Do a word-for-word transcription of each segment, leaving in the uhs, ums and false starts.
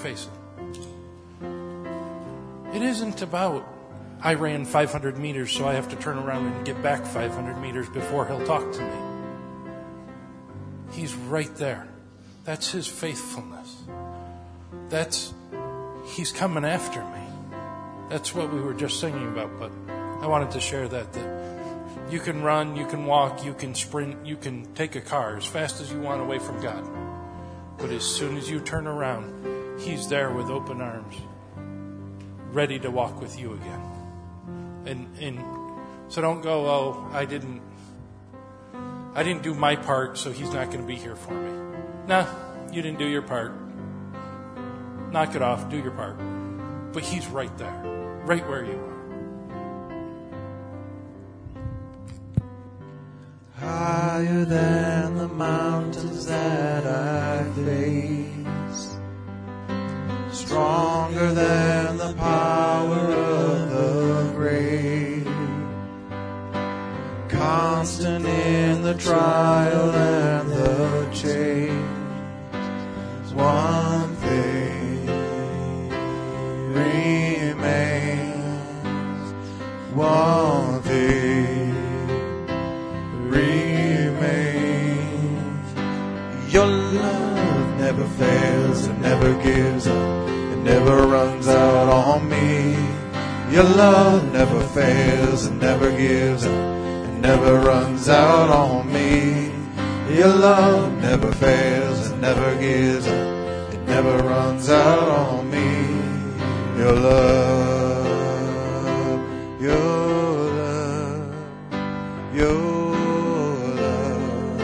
face it. It isn't about, I ran five hundred meters, so I have to turn around and get back five hundred meters before he'll talk to me. He's right there. That's his faithfulness. That's, he's coming after me. That's what we were just singing about, but I wanted to share that, that you can run, you can walk, you can sprint, you can take a car as fast as you want away from God. But as soon as you turn around, he's there with open arms, ready to walk with you again. And and so don't go, oh, I didn't I didn't do my part, so he's not going to be here for me. Nah, you didn't do your part. Knock it off, do your part. But he's right there, right where you are. Higher than the mountains that I face, stronger than the power of the grave, constant in the trial and the change. One thing remains, one thing remains. Your love never fails, it never gives up, it never runs out on me. Your love never fails, it never gives up, it never runs out on me. Your love never fails, it never gives up, it never runs out on me. Your love, your love, your love.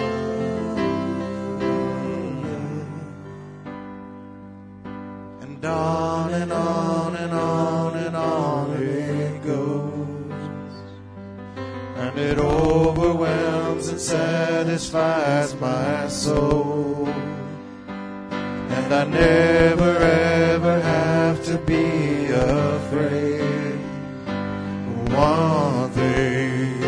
And on and on and on and on it goes, and it overwhelms and satisfies my soul. And I never ever have to be afraid. One thing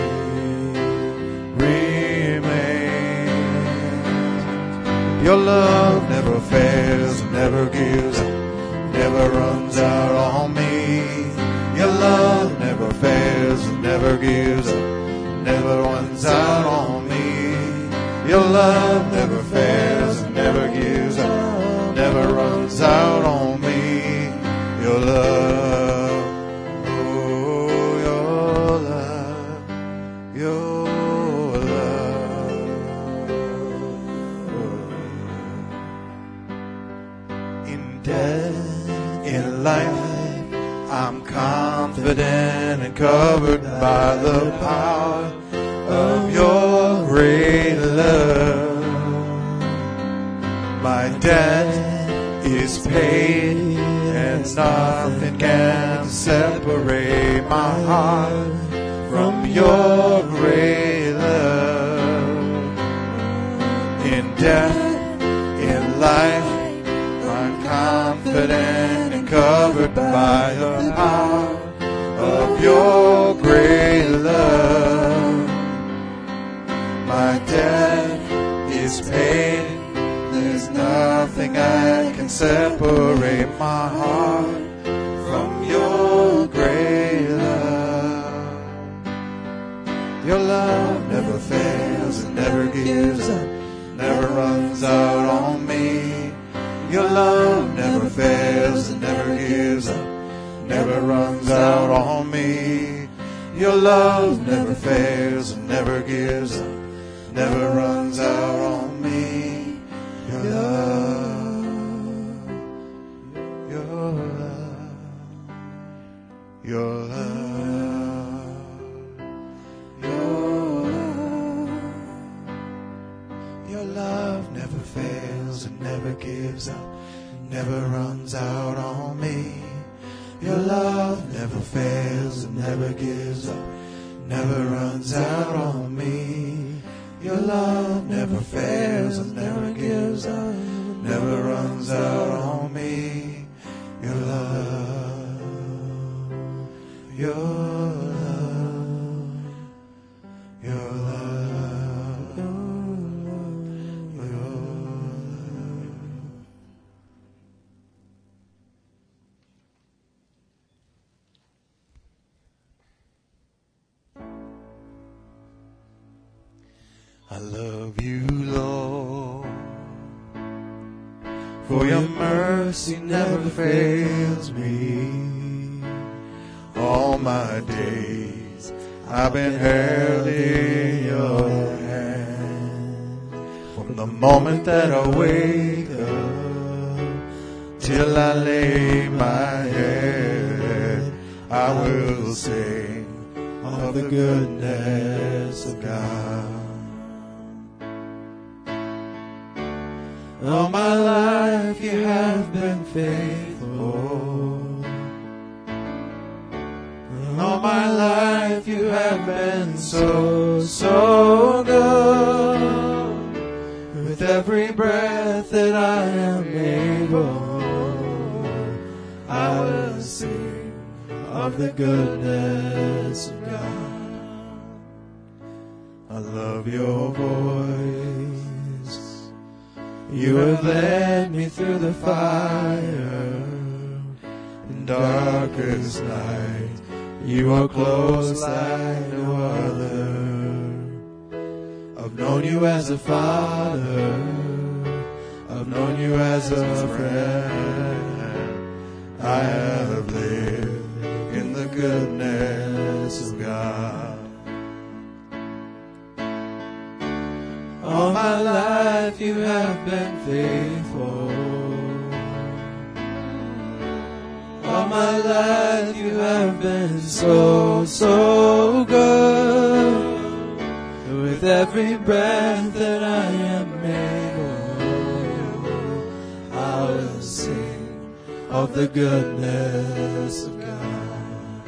remains. Your love never fails, never gives up, never runs out on me. Your love never fails, never gives up, never runs out on me. Your love never fails, never gives up, never runs out on me. Your love, oh, your love, your love. In death, in life, I'm confident and covered by the power of your great love. My debt is paid, and nothing can separate my heart from your great love. In death, in life, I'm confident and covered by the power of your great love. My debt is paid, there's nothing I can separate my heart from your great love. Your love never fails, it never gives up, never runs out on me. Your love never fails, it never gives up, never runs out on me. Your love never fails, it never gives up, never runs out on me. Your love, your love, your love, your love. Your love never fails, it never gives up, never runs out on me. Your love never fails, it never gives up, never runs out on me. Your love never fails, it never gives up, never runs out on me. Your love, your love, your love, your love, your love. I love you, Lord, for your mercy never fails me. All my days I've been held in your hand. From the moment that I wake up till I lay my head, I will sing of the goodness of God. All my life you have been faithful. All my life you have been so, so good. With every breath that I am able, I will sing of the goodness of God. I love your voice. You have led me through the fire in darkest night. You are close like no other. I've known you as a father. I've known you as a friend. I have lived in the goodness of God. All my life you have been faithful. All my life you have been so, so good. With every breath that I am able, I will sing of the goodness of God.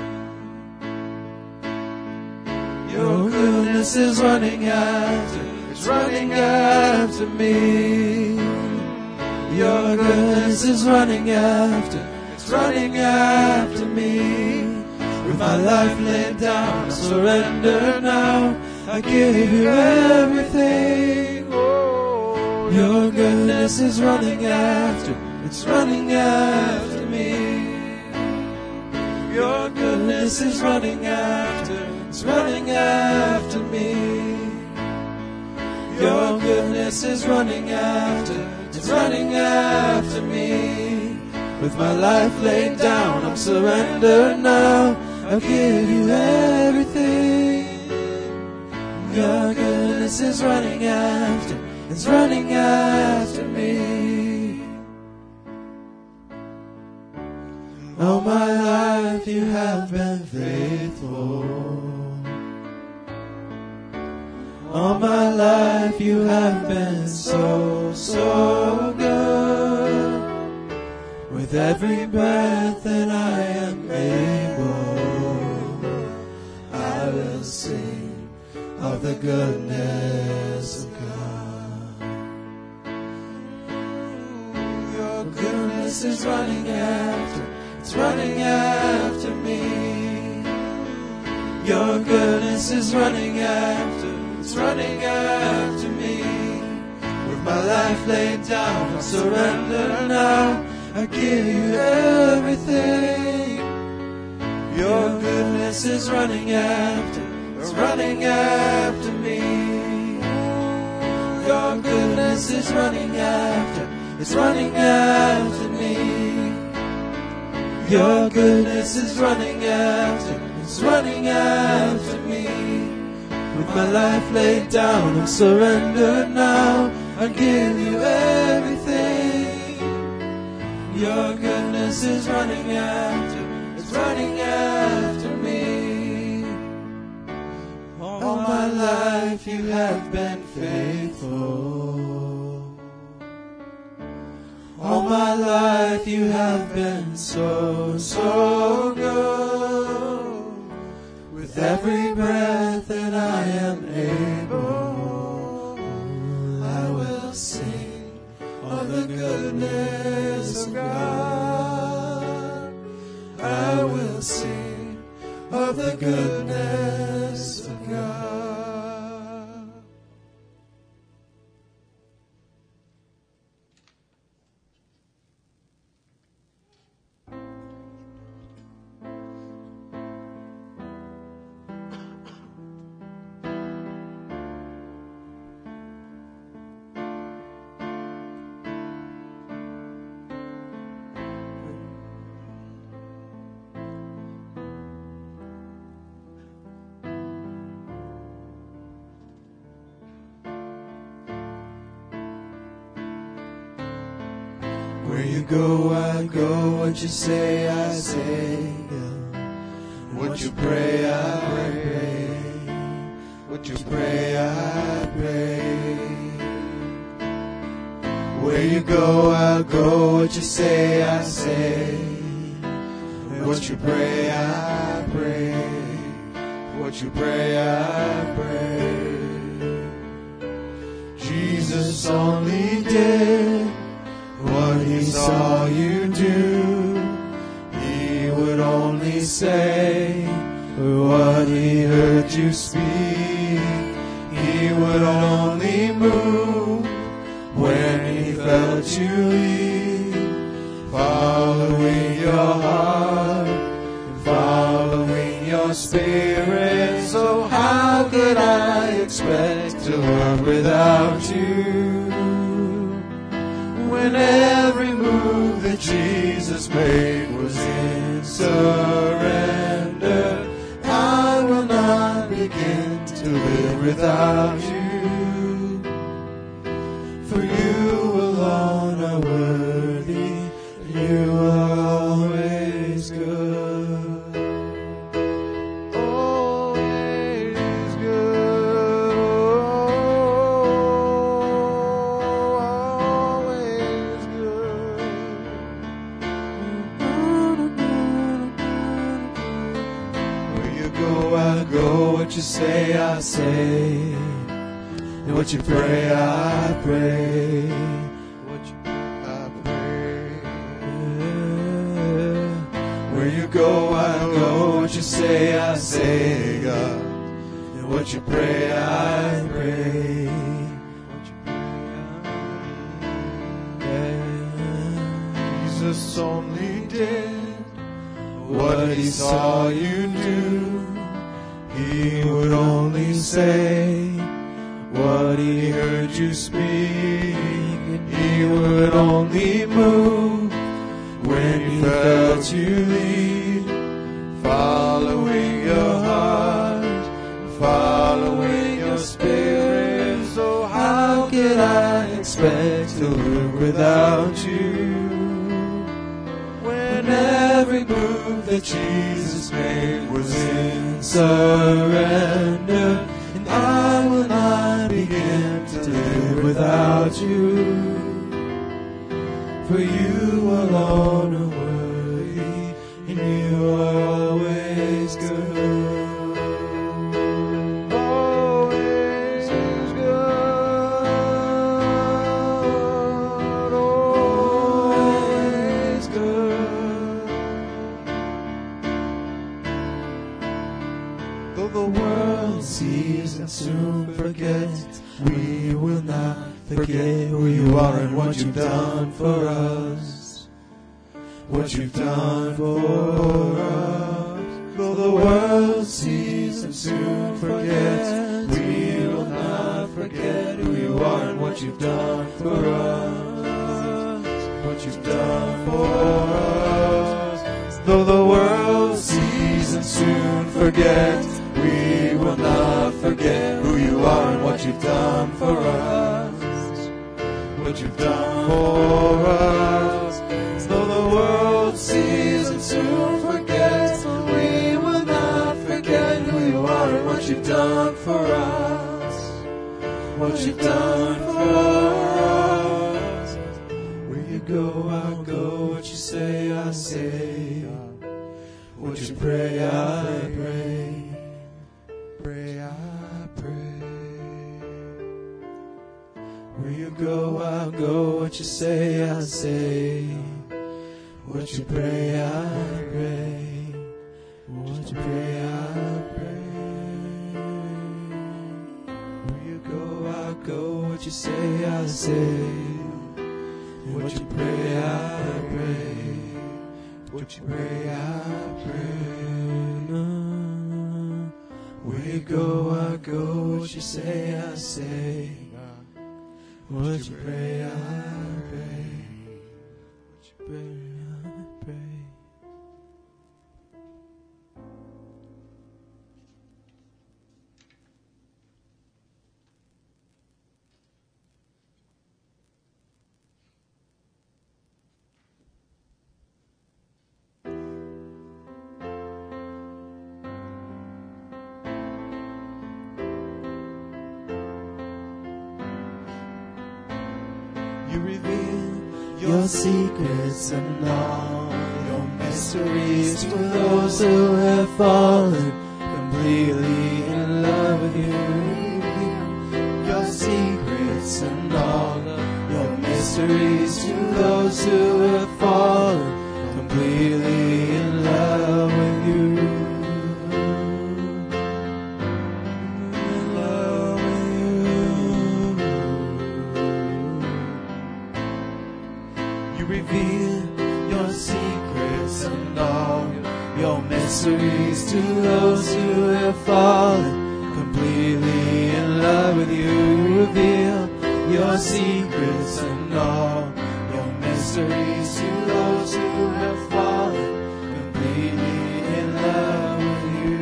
Your goodness is running after It's running after me. Your goodness is running after, it's running after me. With my life laid down, I surrender now. I give you everything. Oh, your goodness is running after, it's running after me. Your goodness is running after, it's running after me. Your goodness is running after, it's running after me. With my life laid down, I'm surrendered now. I give you everything. Your goodness is running after, it's running after me. All my life you have been faithful. All my life you have been so, so good. With every breath that I am able, I will sing of the goodness of God. Your goodness is running after, it's running after me. Your goodness is running after, it's running after me. With my life laid down, I surrender now. I give you everything. Your goodness is running after, it's running after me. Your goodness is running after, it's running after me. Your goodness is running after, it's running after me. With my life laid down, I'm surrendered now. I give you everything. Your goodness is running after, it's running after me. All my life you have been faithful. All my life you have been so, so good. With every breath that I am able, I will sing of the goodness of God. I will sing of the goodness of God. Where you go, I go. What you say, I say. What you pray, I pray. What you pray, I pray. Where you go, I go. What you say, I say. What you pray, I pray. What you pray, I pray. Jesus only did what he saw you do. He would only say what he heard you speak. He would only move when he felt you lead. Following your heart and following your spirit. So how could I expect to work without you? When every move that Jesus made was in surrender, I will not begin to live without you. For you alone are worthy, you are always good. Always good. Always good. Where you go, I go. What you say, I say. And what you pray, I pray. What you pray, I pray. Where you go, I go. What you say, I say, God. And what you pray, I pray. What you pray, I pray. Jesus only did what he saw you do. He would only say what he heard you speak. He would only move when he felt you lead. Following your heart, following your spirit. So how could I expect to live without you? When every move that Jesus made was in surrender, and I will not begin to live without you. For you alone are worthy, and you are always good. Always good. Always good. Though the world sees and soon forgets, we will not forget who you are and what you've done for us. What you've done for us. Though the world sees and soon forgets, we will not forget who you are and what you've done for us. What you've done for us. Though the world sees and soon forgets, we will not forget who you are and what you've done for us. What you've done for us. Though the world sees and soon forgets, we will not forget who you are and what you've done for us. What you've done for us. Where you go, I'll go. What you say, I say. What you pray, I pray. Pray, I pray. Where you go, I'll go. What you say, I say. What you pray, I pray. What you pray, I pray. Where you go, I'll go. What you say, I say. What you pray, I pray. What you pray, I pray. Where you go, I go. What you say, I say. What you pray, I pray. What you pray, I pray. You reveal your secrets and all your mysteries to those who have fallen completely in love with you. Your secrets and all your mysteries to those who have fallen completely in love with you. In love with you. You reveal your secrets and all your mysteries to those who have fallen completely in love with you. Reveal your secrets and all your mysteries to those who have fallen completely in love with you.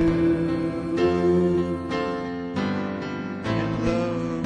In love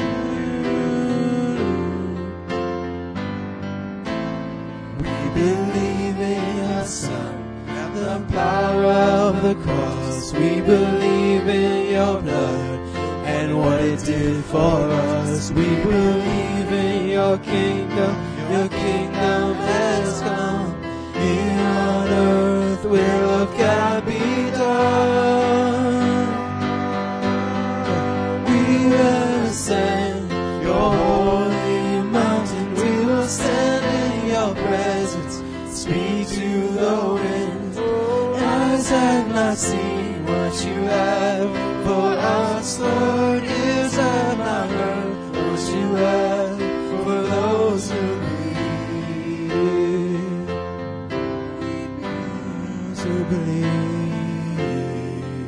with you. We believe in your Son and the power of the cross. We believe in your blood and what it did for us. We believe in your kingdom. Your kingdom has come. Here on earth will of God be done. We will ascend your holy mountain. We will stand in your presence. Speak to the winds. Eyes have not seen what you have for us, Lord. Ears have not heard what you have for those who believe. Those who believe.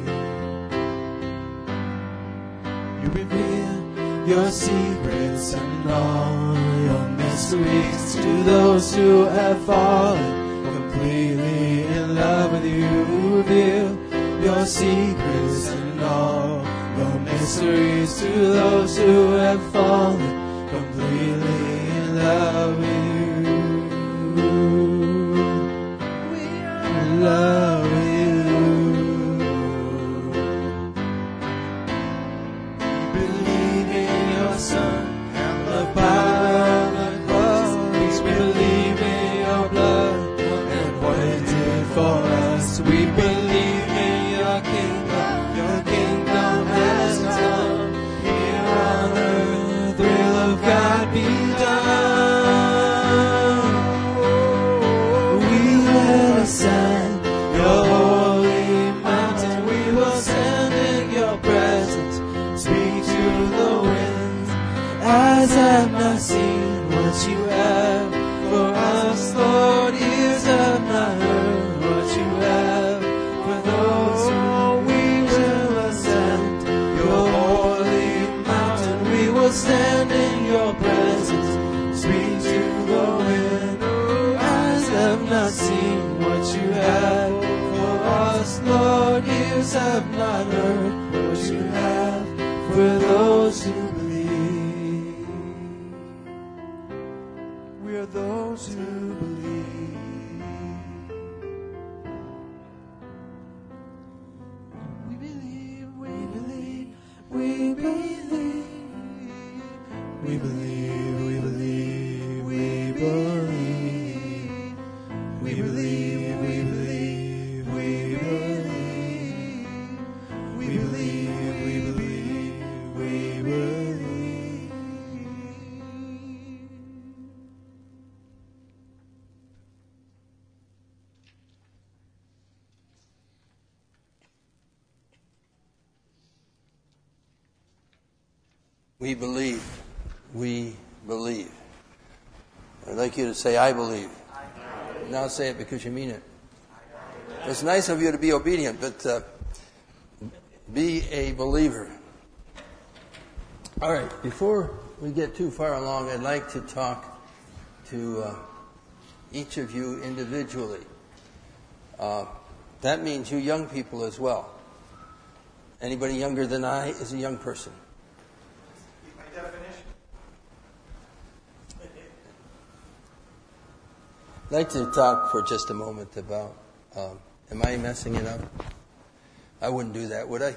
You reveal your secrets and all your mysteries to those who have fallen completely in love with you. Reveal your secrets and all your mysteries to those who have fallen completely in love with you. We are in love with you. We believe in your Son and the power of the cross. We believe in your blood and what it did for us. We believe in your kingdom. Your kingdom has come. Here on earth will of God be done. We will ascend your holy mountain. We will stand in your presence. Speak to the winds. Eyes have not seen what you have for us, Lord. Ears have not heard what you have for those who we will ascend your holy mountain. We will stand in your presence. Speak to the wind. Eyes have not seen what you have for us, Lord. Ears have not heard what you have for those who believe. We are those who believe. We believe, we believe, we believe. We believe, we believe, we believe. We believe, we believe, we believe. We believe, we believe, we believe. We believe. We believe. I'd like you to say, I believe. Now say it because you mean it. It's nice of you to be obedient, but uh, be a believer. All right, before we get too far along, I'd like to talk to uh, each of you individually. Uh, that means you young people as well. Anybody younger than I is a young person. My definition. I'd like to talk for just a moment about, um, am I messing it up? I wouldn't do that, would I? I'd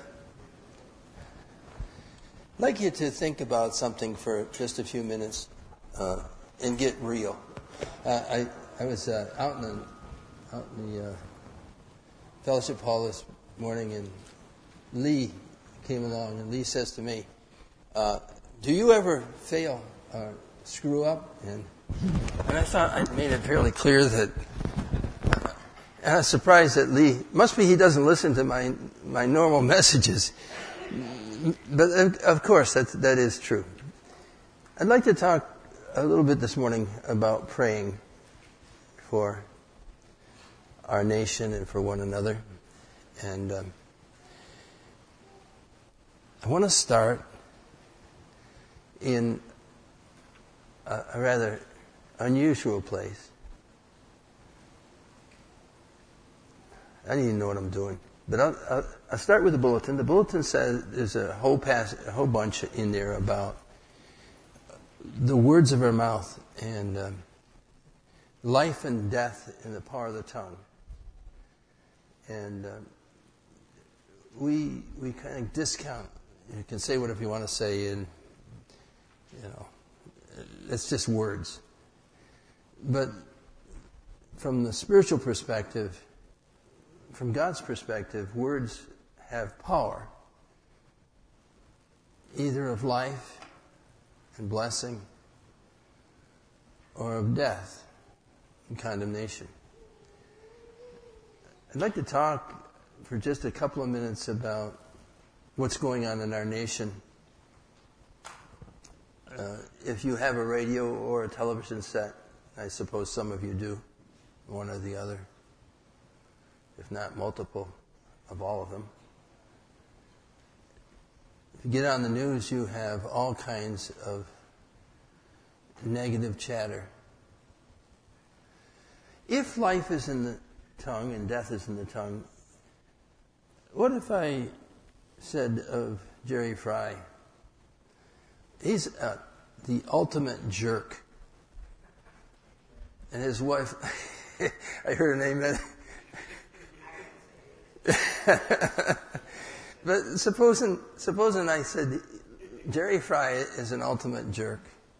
like you to think about something for just a few minutes. Uh, and get real. Uh, I I was uh, out in the out in the uh, fellowship hall this morning, and Lee came along, and Lee says to me, uh, "Do you ever fail or screw up?" And and I thought I made it fairly clear that. And I was surprised that Lee, must be he doesn't listen to my my normal messages. But of course, that that is true. I'd like to talk a little bit this morning about praying for our nation and for one another. And um, I want to start in a, a rather unusual place. I don't even know what I'm doing. But I'll, I'll, I'll start with the bulletin. The bulletin says there's a whole pass, a whole bunch in there about the words of our mouth and um, life and death in the power of the tongue. And um, we we kind of discount. You can say whatever you want to say, and you know, it's just words. But from the spiritual perspective, from God's perspective, words have power, either of life and blessing, or of death and condemnation. I'd like to talk for just a couple of minutes about what's going on in our nation. Uh, if you have a radio or a television set, I suppose some of you do, one or the other, if not multiple of all of them. If you get on the news, you have all kinds of negative chatter. If life is in the tongue and death is in the tongue, what if I said of Jerry Fry, he's uh, the ultimate jerk. And his wife, I heard her name then. But supposing supposing I said Jerry Fry is an ultimate jerk.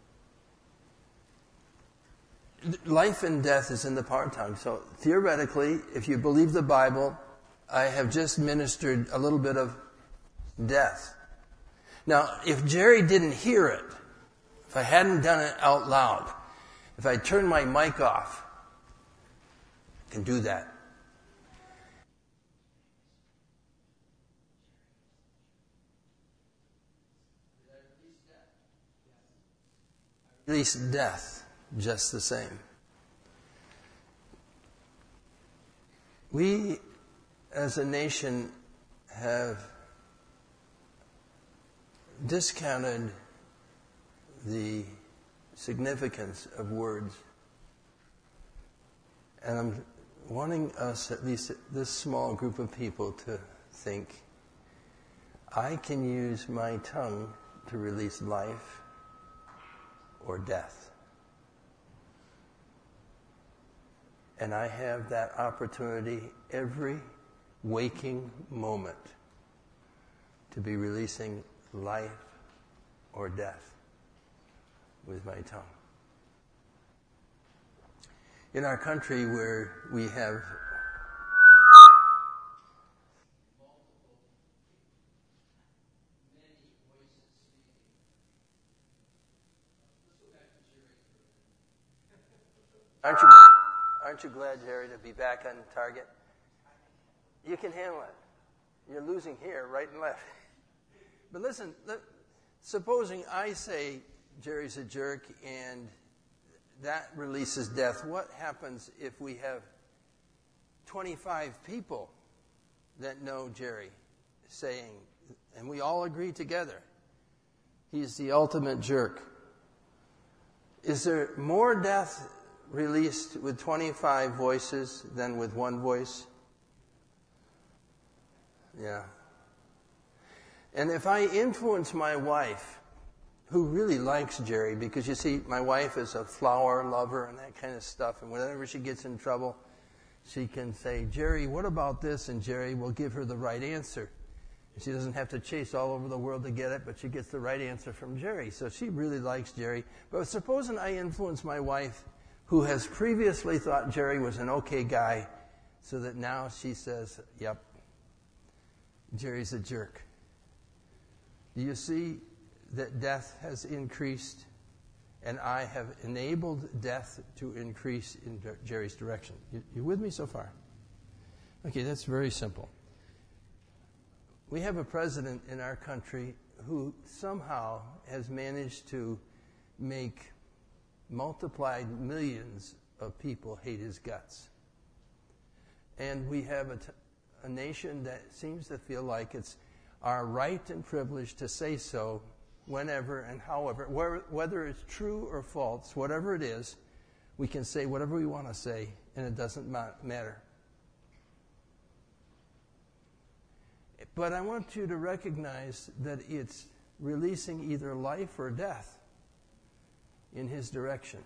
Life and death is in the power of tongue. So theoretically, if you believe the Bible, I have just ministered a little bit of death. Now, if Jerry didn't hear it, if I hadn't done it out loud, if I turned my mic off, I can do that. Release death just the same. We, as a nation, have discounted the significance of words. And I'm wanting us, at least this small group of people, to think, I can use my tongue to release life or death. And I have that opportunity every waking moment to be releasing life or death with my tongue. In our country where we have Aren't you, aren't you glad, Jerry, to be back on target? You can handle it. You're losing here, right and left. But listen, supposing I say Jerry's a jerk and that releases death, what happens if we have twenty-five people that know Jerry saying, and we all agree together, he's the ultimate jerk? Is there more death released with twenty-five voices than with one voice? Yeah. And if I influence my wife, who really likes Jerry, because you see, my wife is a flower lover and that kind of stuff, and whenever she gets in trouble, she can say, Jerry, what about this? And Jerry will give her the right answer. She doesn't have to chase all over the world to get it, but she gets the right answer from Jerry. So she really likes Jerry. But supposing I influence my wife, who has previously thought Jerry was an okay guy, so that now she says, yep, Jerry's a jerk. Do you see that death has increased, and I have enabled death to increase in Jerry's direction? You, you with me so far? Okay, that's very simple. We have a president in our country who somehow has managed to make multiplied millions of people hate his guts. And we have a, t- a nation that seems to feel like it's our right and privilege to say so whenever and however, whether it's true or false, whatever it is, we can say whatever we want to say, and it doesn't ma- matter. But I want you to recognize that it's releasing either life or death in his direction.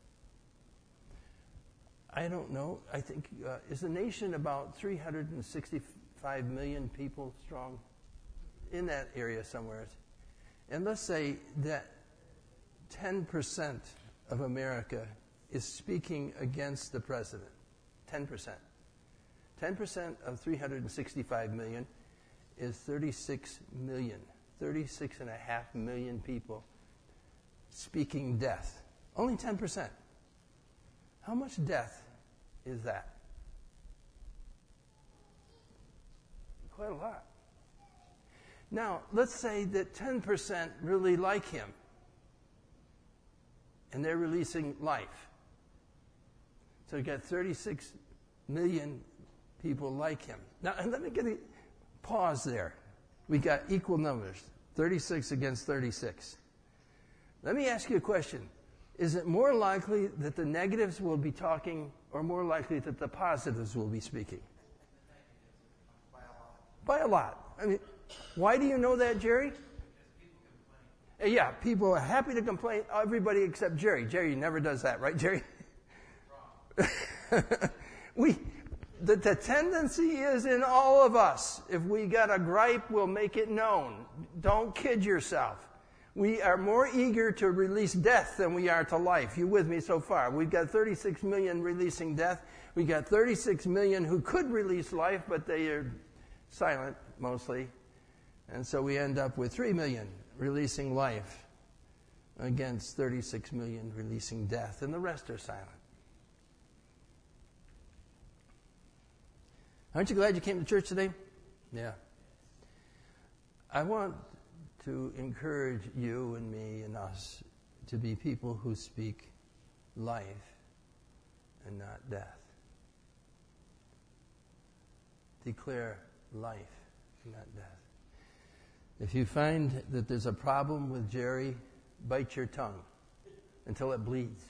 I don't know. I think, uh, is the nation about three hundred sixty-five million people strong? In that area somewhere. And let's say that ten percent of America is speaking against the president. ten percent. ten percent of three hundred sixty-five million is thirty-six million. thirty-six and a half million people speaking death. Only ten percent. How much death is that? Quite a lot. Now, let's say that ten percent really like him, and they're releasing life. So you got thirty-six million people like him. Now, and let me get a pause there. We got equal numbers, thirty-six against thirty-six. Let me ask you a question. Is it more likely that the negatives will be talking, or more likely that the positives will be speaking? By a lot. By a lot. I mean, why do you know that, Jerry? Because people complain. Yeah, people are happy to complain. Everybody except Jerry. Jerry never does that, right, Jerry? Wrong. we, the, the tendency is in all of us. If we got a gripe, we'll make it known. Don't kid yourself. We are more eager to release death than we are to life. You with me so far? We've got thirty-six million releasing death. We got thirty-six million who could release life, but they are silent mostly. And so we end up with three million releasing life against thirty-six million releasing death, and the rest are silent. Aren't you glad you came to church today? Yeah. I want to encourage you and me and us to be people who speak life and not death. Declare life and not death. If you find that there's a problem with Jerry, bite your tongue until it bleeds.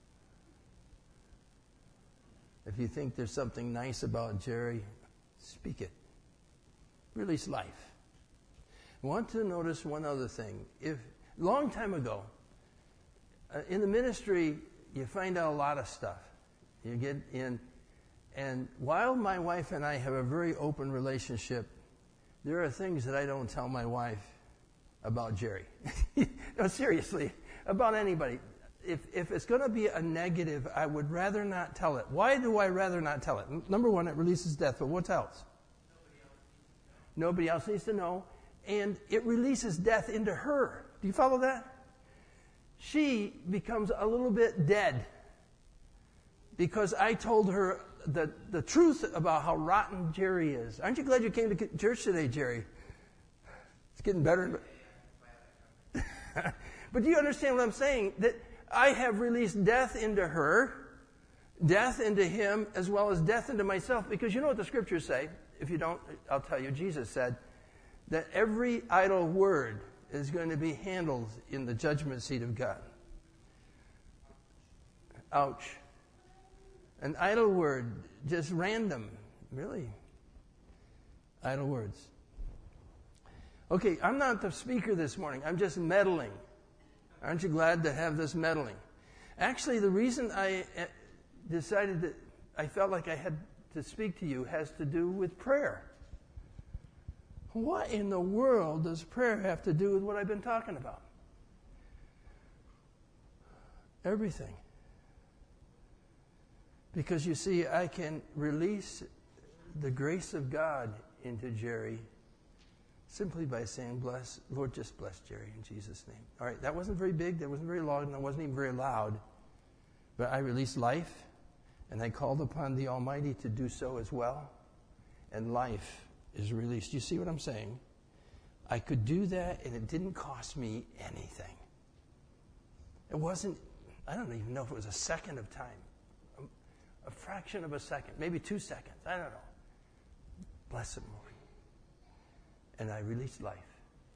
If you think there's something nice about Jerry, speak it. Release life. I want to notice one other thing. If long time ago, uh, in the ministry, you find out a lot of stuff. You get in, and while my wife and I have a very open relationship, there are things that I don't tell my wife about Jerry. No, seriously, about anybody. If if it's going to be a negative, I would rather not tell it. Why do I rather not tell it? Number one, it releases death, but what else? Nobody else needs to know. And it releases death into her. Do you follow that? She becomes a little bit dead because I told her the, the truth about how rotten Jerry is. Aren't you glad you came to church today, Jerry? It's getting better. But do you understand what I'm saying? That I have released death into her, death into him, as well as death into myself. Because you know what the scriptures say? If you don't, I'll tell you. Jesus said that every idle word is going to be handled in the judgment seat of God. Ouch. An idle word, just random, really. Idle words. Okay, I'm not the speaker this morning. I'm just meddling. Aren't you glad to have this meddling? Actually, the reason I decided that I felt like I had to speak to you has to do with prayer. What in the world does prayer have to do with what I've been talking about? Everything. Because you see, I can release the grace of God into Jerry simply by saying, "Bless, Lord, just bless Jerry in Jesus' name." All right, that wasn't very big, that wasn't very long, and that wasn't even very loud. But I released life, and I called upon the Almighty to do so as well. And life is released. You see what I'm saying? I could do that, and it didn't cost me anything. It wasn't, I don't even know if it was a second of time. A, a fraction of a second, maybe two seconds. I don't know. Bless him, Lord. And I released life.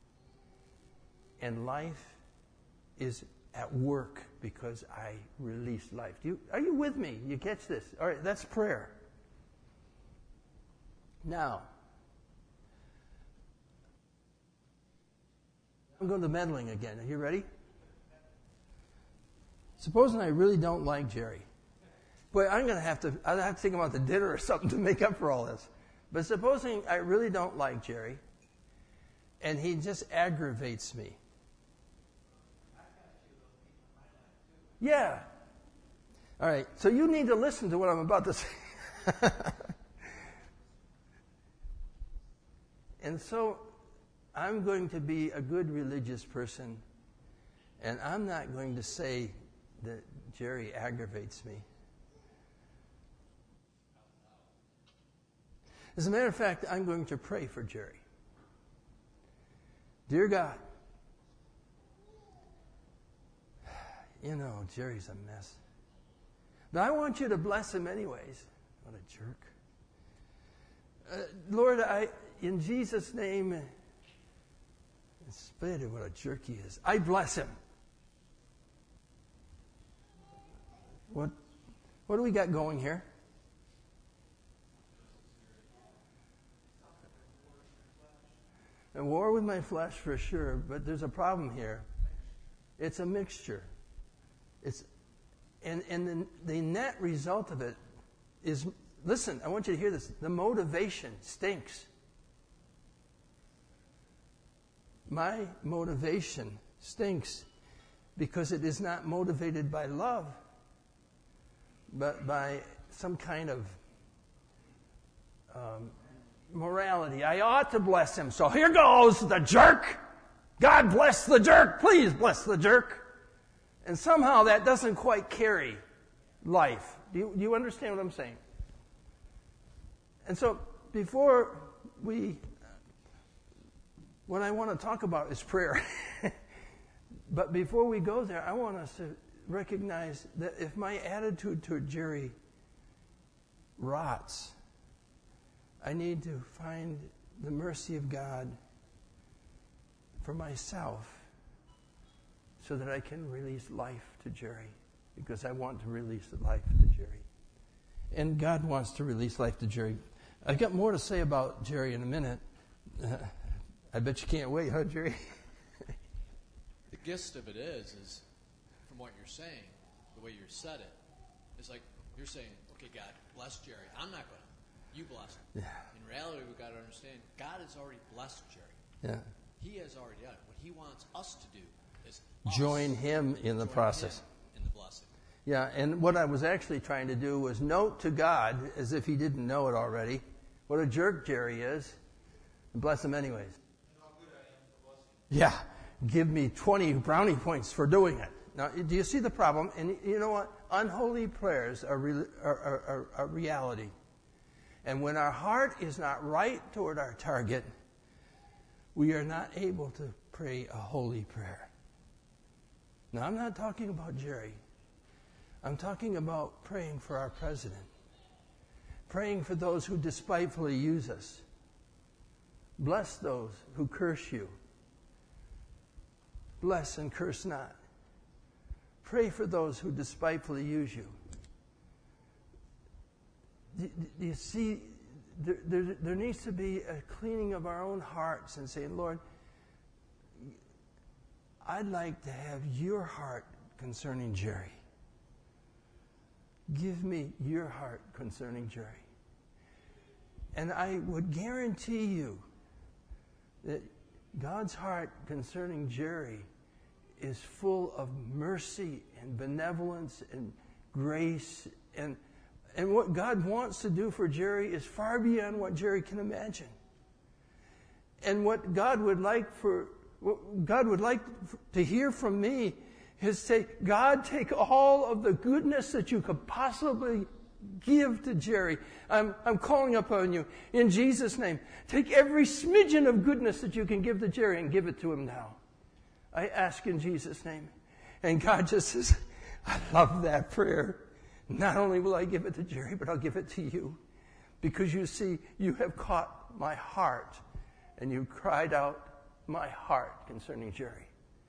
And life is at work because I released life. Do you, are you with me? You catch this? All right, that's prayer. Now, I'm going to meddling again. Are you ready? Supposing I really don't like Jerry. Boy, I'm going to have to, I'll have to think about the dinner or something to make up for all this. But supposing I really don't like Jerry, and he just aggravates me. Yeah. All right. So you need to listen to what I'm about to say. And so I'm going to be a good religious person, and I'm not going to say that Jerry aggravates me. As a matter of fact, I'm going to pray for Jerry. Dear God, you know, Jerry's a mess. But I want you to bless him anyways. What a jerk. Uh, Lord, I, in Jesus' name, in spite of what a jerk he is, I bless him. What, what do we got going here? A war with my flesh for sure, but there's a problem here. It's a mixture. It's, and and the, the net result of it is, listen, I want you to hear this. The motivation stinks. My motivation stinks because it is not motivated by love, but by some kind of um, morality. I ought to bless him. So here goes the jerk. God bless the jerk. Please bless the jerk. And somehow that doesn't quite carry life. Do you, do you understand what I'm saying? And so before we, what I want to talk about is prayer. But before we go there, I want us to recognize that if my attitude toward Jerry rots, I need to find the mercy of God for myself so that I can release life to Jerry, because I want to release life to Jerry. And God wants to release life to Jerry. I've got more to say about Jerry in a minute. Uh, I bet you can't wait, huh, Jerry? The gist of it is, is from what you're saying, the way you said it, is like you're saying, okay, God, bless Jerry. I'm not going to. You bless him. Yeah. In reality, we've got to understand, God has already blessed Jerry. Yeah. He has already done it. What he wants us to do is join him in the join process. him in the blessing. Yeah, and what I was actually trying to do was note to God, as if he didn't know it already, what a jerk Jerry is, and bless him anyways. Yeah, give me twenty brownie points for doing it. Now, do you see the problem? And you know what? Unholy prayers are, re- are, are, are, are reality. And when our heart is not right toward our target, we are not able to pray a holy prayer. Now, I'm not talking about Jerry. I'm talking about praying for our president. Praying for those who despitefully use us. Bless those who curse you. Bless and curse not. Pray for those who despitefully use you. Do, do you see, there, there, there needs to be a cleaning of our own hearts and saying, Lord, I'd like to have your heart concerning Jerry. Give me your heart concerning Jerry. And I would guarantee you that God's heart concerning Jerry is full of mercy and benevolence and grace. And, and what God wants to do for Jerry is far beyond what Jerry can imagine. And what God would like for, what God would like to hear from me is say, God, take all of the goodness that you could possibly give to Jerry. I'm, I'm calling upon you in Jesus' name. Take every smidgen of goodness that you can give to Jerry and give it to him now. I ask in Jesus' name. And God just says, I love that prayer. Not only will I give it to Jerry, but I'll give it to you. Because you see, you have caught my heart. And you cried out my heart concerning Jerry.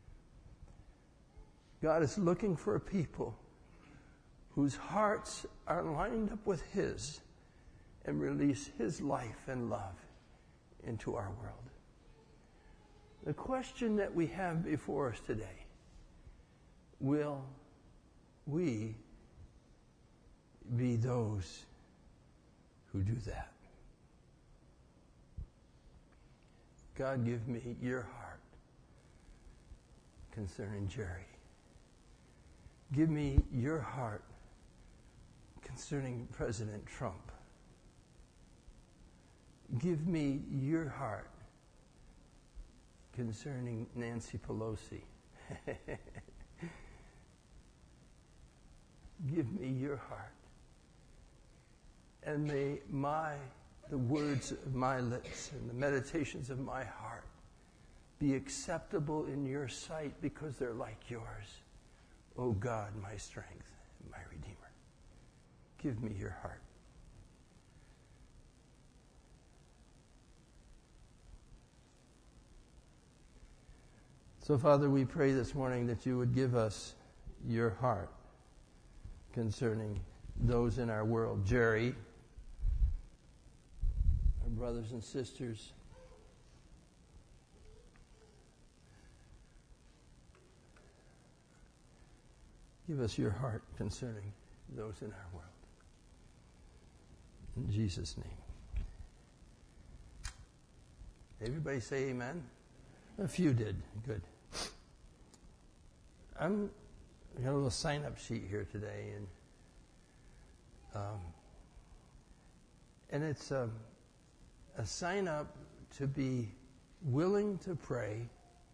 God is looking for a people whose hearts are lined up with His and release His life and love into our world. The question that we have before us today, will we be those who do that? God, give me your heart concerning Jerry. Give me your heart concerning President Trump. Give me your heart concerning Nancy Pelosi. Give me your heart. And may my, the words of my lips and the meditations of my heart be acceptable in your sight because they're like yours. O God, my strength and my Redeemer. Give me your heart. So, Father, we pray this morning that you would give us your heart concerning those in our world. Jerry, our brothers and sisters, give us your heart concerning those in our world. In Jesus' name. Everybody say amen? A few did. Good. I'm I got a little sign-up sheet here today, and um, and it's a, a sign-up to be willing to pray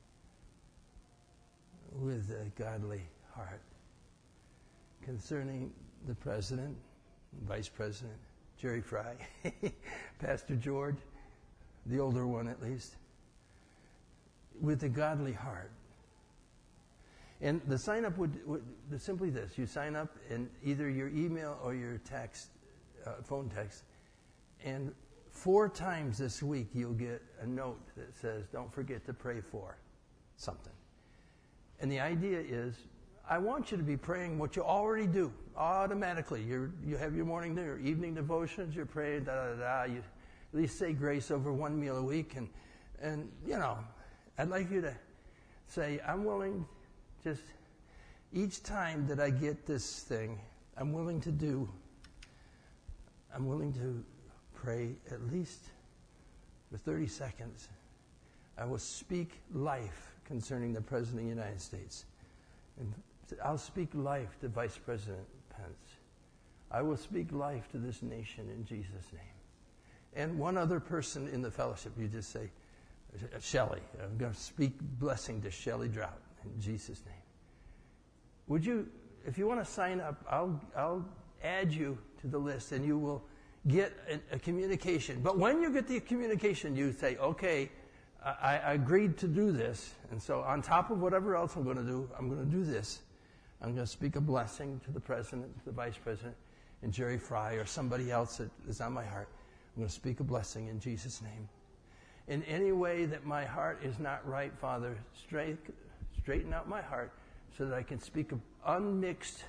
with a godly heart concerning the President, Vice President, Jerry Fry, Pastor George, the older one at least, with a godly heart. And the sign-up would, would simply this. You sign up in either your email or your text, uh, phone text, and four times this week you'll get a note that says, don't forget to pray for something. And the idea is, I want you to be praying what you already do automatically. You're, you have your morning or evening devotions, you're praying, da da da. You at least say grace over one meal a week. And, and you know, I'd like you to say, I'm willing, just each time that I get this thing, I'm willing to do, I'm willing to pray at least for thirty seconds. I will speak life concerning the President of the United States. And I'll speak life to Vice President Pence. I will speak life to this nation in Jesus' name. And one other person in the fellowship, you just say, Shelley. I'm going to speak blessing to Shelley Drought in Jesus' name. Would you, if you want to sign up, I'll I'll add you to the list, and you will get a, a communication. But when you get the communication, you say, okay, I, I agreed to do this, and so on top of whatever else I'm going to do, I'm going to do this. I'm going to speak a blessing to the President, to the Vice President, and Jerry Fry, or somebody else that is on my heart. I'm going to speak a blessing in Jesus' name. In any way that my heart is not right, Father, straight, straighten out my heart so that I can speak an unmixed,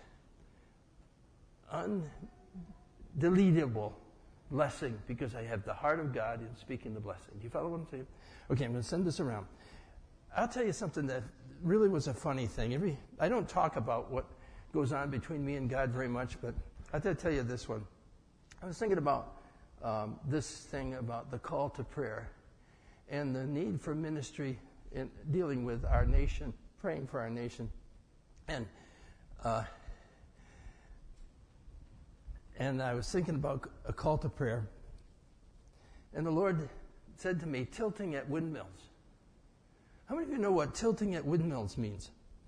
undeletable blessing because I have the heart of God in speaking the blessing. Do you follow what I'm saying? Okay, I'm going to send this around. I'll tell you something that really was a funny thing. Every I don't talk about what goes on between me and God very much, but I have to tell you this one. I was thinking about um, this thing about the call to prayer. and the need for ministry in dealing with our nation, praying for our nation. And uh, and I was thinking about a call to prayer, and the Lord said to me, tilting at windmills. How many of you know what tilting at windmills means?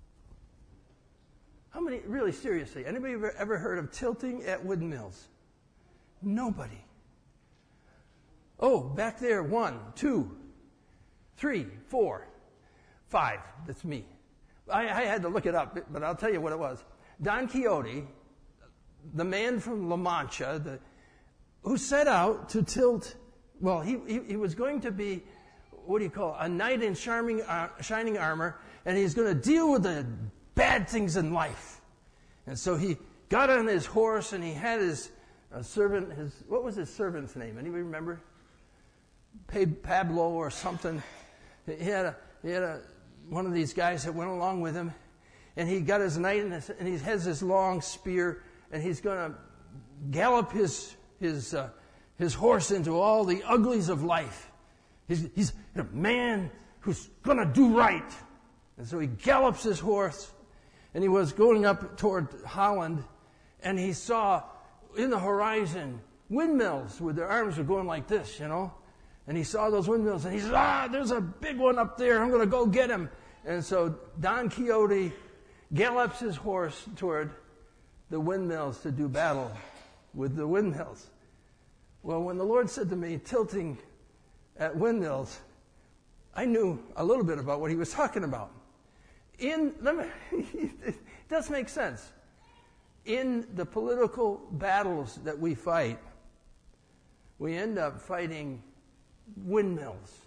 How many, really seriously, anybody ever, ever heard of tilting at windmills? Nobody. Oh, back there, one, two, three, four, five. That's me. I, I had to look it up, but I'll tell you what it was. Don Quixote, the man from La Mancha, the, who set out to tilt, well, he, he, he was going to be, what do you call it, a knight in shining, uh, shining armor, and he's going to deal with the bad things in life. And so he got on his horse, and he had his uh, servant, his, what was his servant's name? Anybody remember? Pablo or something. He had a, he had a, one of these guys that went along with him, and he got his knight, and, his, and he has this long spear, and he's going to gallop his his uh, his horse into all the uglies of life. He's, he's a man who's going to do right. And so he gallops his horse, and he was going up toward Holland, and he saw in the horizon windmills with their arms were going like this, you know. And he saw those windmills, and he said, ah, there's a big one up there. I'm going to go get him. And so Don Quixote gallops his horse toward the windmills to do battle with the windmills. Well, when the Lord said to me, tilting at windmills, I knew a little bit about what he was talking about. In, let me, it does make sense. In the political battles that we fight, we end up fighting windmills.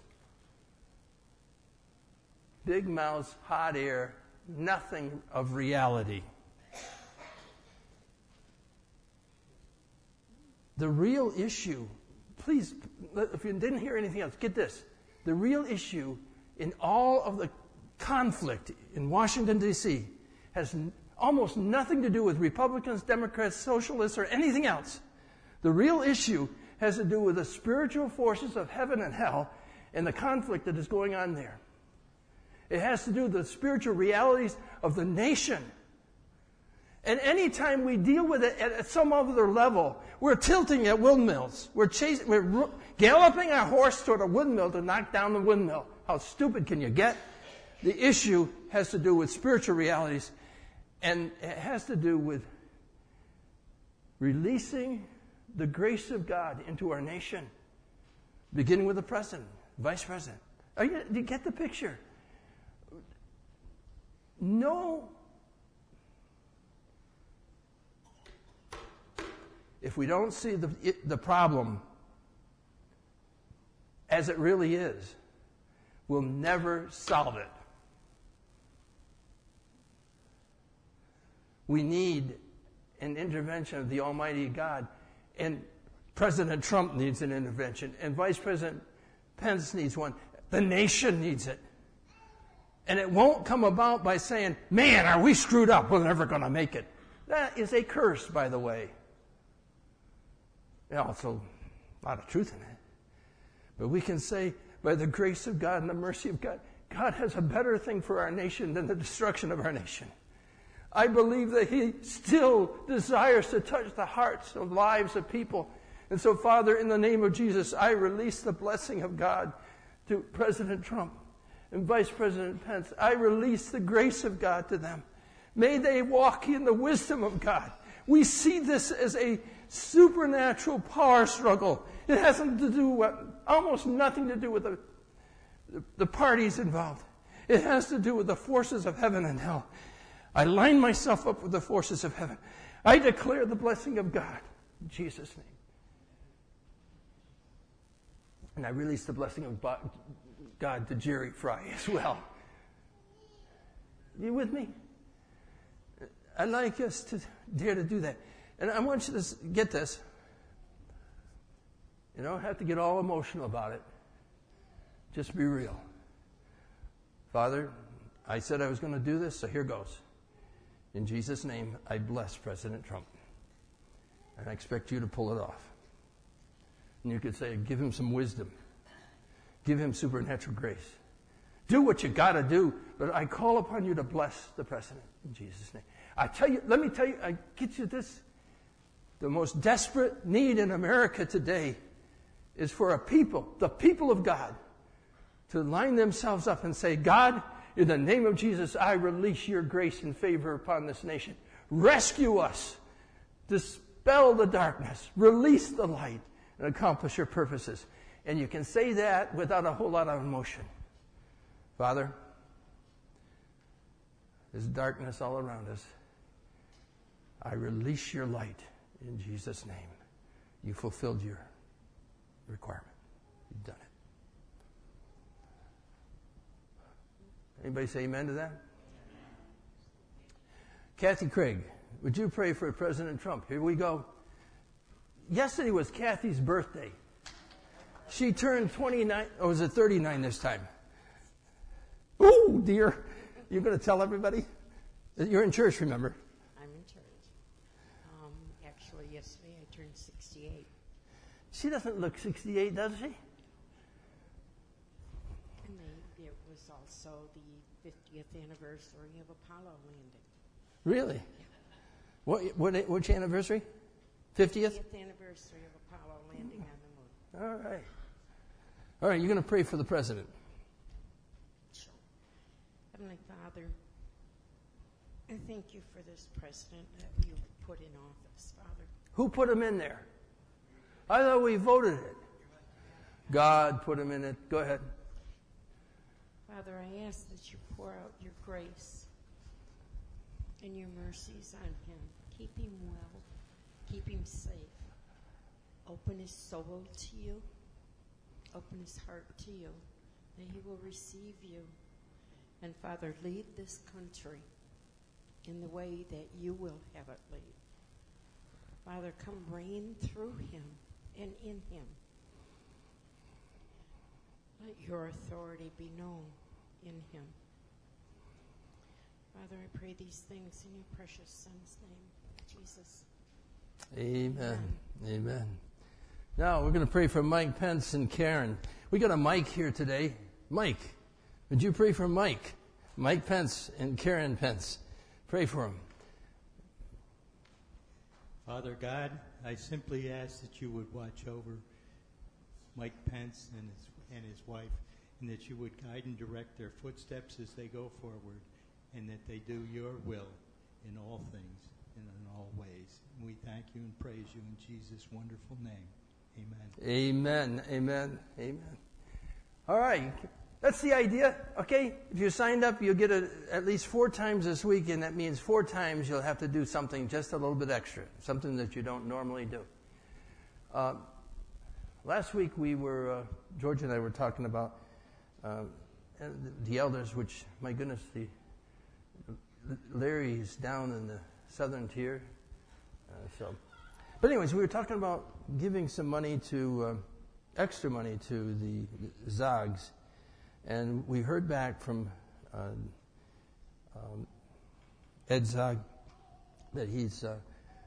Big mouths, hot air, nothing of reality. The real issue, please, if you didn't hear anything else, get this. The real issue in all of the conflict in Washington, D C has n- almost nothing to do with Republicans, Democrats, socialists, or anything else. The real issue has to do with the spiritual forces of heaven and hell and the conflict that is going on there. It has to do with the spiritual realities of the nation. And anytime we deal with it at, at some other level, we're tilting at windmills. We're chasing, we're galloping our horse toward a windmill to knock down the windmill. How stupid can you get? The issue has to do with spiritual realities, and it has to do with releasing the grace of God into our nation, beginning with the president, vice president. Are you, do you get the picture? No. If we don't see the, it, the problem as it really is, we'll never solve it. We need an intervention of the Almighty God. And President Trump needs an intervention. And Vice President Pence needs one. The nation needs it. And it won't come about by saying, man, are we screwed up? We're never going to make it. That is a curse, by the way. There's also a lot of truth in it. But we can say, by the grace of God and the mercy of God, God has a better thing for our nation than the destruction of our nation. I believe that He still desires to touch the hearts and lives of people. And so, Father, in the name of Jesus, I release the blessing of God to President Trump and Vice President Pence. I release the grace of God to them. May they walk in the wisdom of God. We see this as a supernatural power struggle. It has to do with, almost nothing to do with the, the, the parties involved. It has to do with the forces of heaven and hell. I line myself up with the forces of heaven. I declare the blessing of God in Jesus' name. And I release the blessing of God to Jerry Fry as well. You with me? I'd like us to dare to do that. And I want you to get this. You don't have to get all emotional about it. Just be real. Father, I said I was going to do this, so here goes. In Jesus' name, I bless President Trump. And I expect you to pull it off. And you could say, give him some wisdom. Give him supernatural grace. Do what you got to do, but I call upon you to bless the president in Jesus' name. I tell you, let me tell you, I get you this. The most desperate need in America today is for a people, the people of God, to line themselves up and say, God, in the name of Jesus, I release your grace and favor upon this nation. Rescue us. Dispel the darkness. Release the light and accomplish your purposes. And you can say that without a whole lot of emotion. Father, there's darkness all around us. I release your light in Jesus' name. You fulfilled your requirement. You've done it. Anybody say amen to that? Kathy Craig, would you pray for President Trump? Here we go. Yesterday was Kathy's birthday. She turned twenty-nine, or was it thirty-nine this time? Oh, dear. You're going to tell everybody? You're in church, remember? I'm in church. Um, actually, yesterday I turned sixty-eight. She doesn't look sixty-eight, does she? And they, it was also the fiftieth anniversary of Apollo landing. Really? Yeah. What, what, which anniversary? fiftieth? fiftieth anniversary of Apollo landing on the moon. All right. All right, you're going to pray for the president. Sure. Heavenly Father, I thank you for this president that you've put in office, Father. Who put him in there? I thought we voted it. God put him in it. Go ahead. Father, I ask that you pour out your grace and your mercies on him. Keep him well. Keep him safe. Open his soul to you. Open his heart to you, that he will receive you. And Father, lead this country in the way that you will have it lead. Father, come reign through him and in him. Let your authority be known in him. Father, I pray these things in your precious Son's name, Jesus. Amen. Amen. Amen. Now we're going to pray for Mike Pence and Karen. We got a Mike here today. Mike, would you pray for Mike? Mike Pence and Karen Pence. Pray for him. Father God, I simply ask that you would watch over Mike Pence and his, and his wife, and that you would guide and direct their footsteps as they go forward, and that they do your will in all things and in all ways. And we thank you and praise you in Jesus' wonderful name. Amen. Amen. Amen. Amen. All right. That's the idea, okay? If you signed up, you'll get it at least four times this week, and that means four times you'll have to do something just a little bit extra, something that you don't normally do. Uh, last week we were, uh, George and I were talking about uh, the elders, which, my goodness, the Larry's down in the southern tier. Uh, so, but anyways, we were talking about giving some money to, uh, extra money to the, the Zogs. And we heard back from uh, um, Ed Zog that he's uh,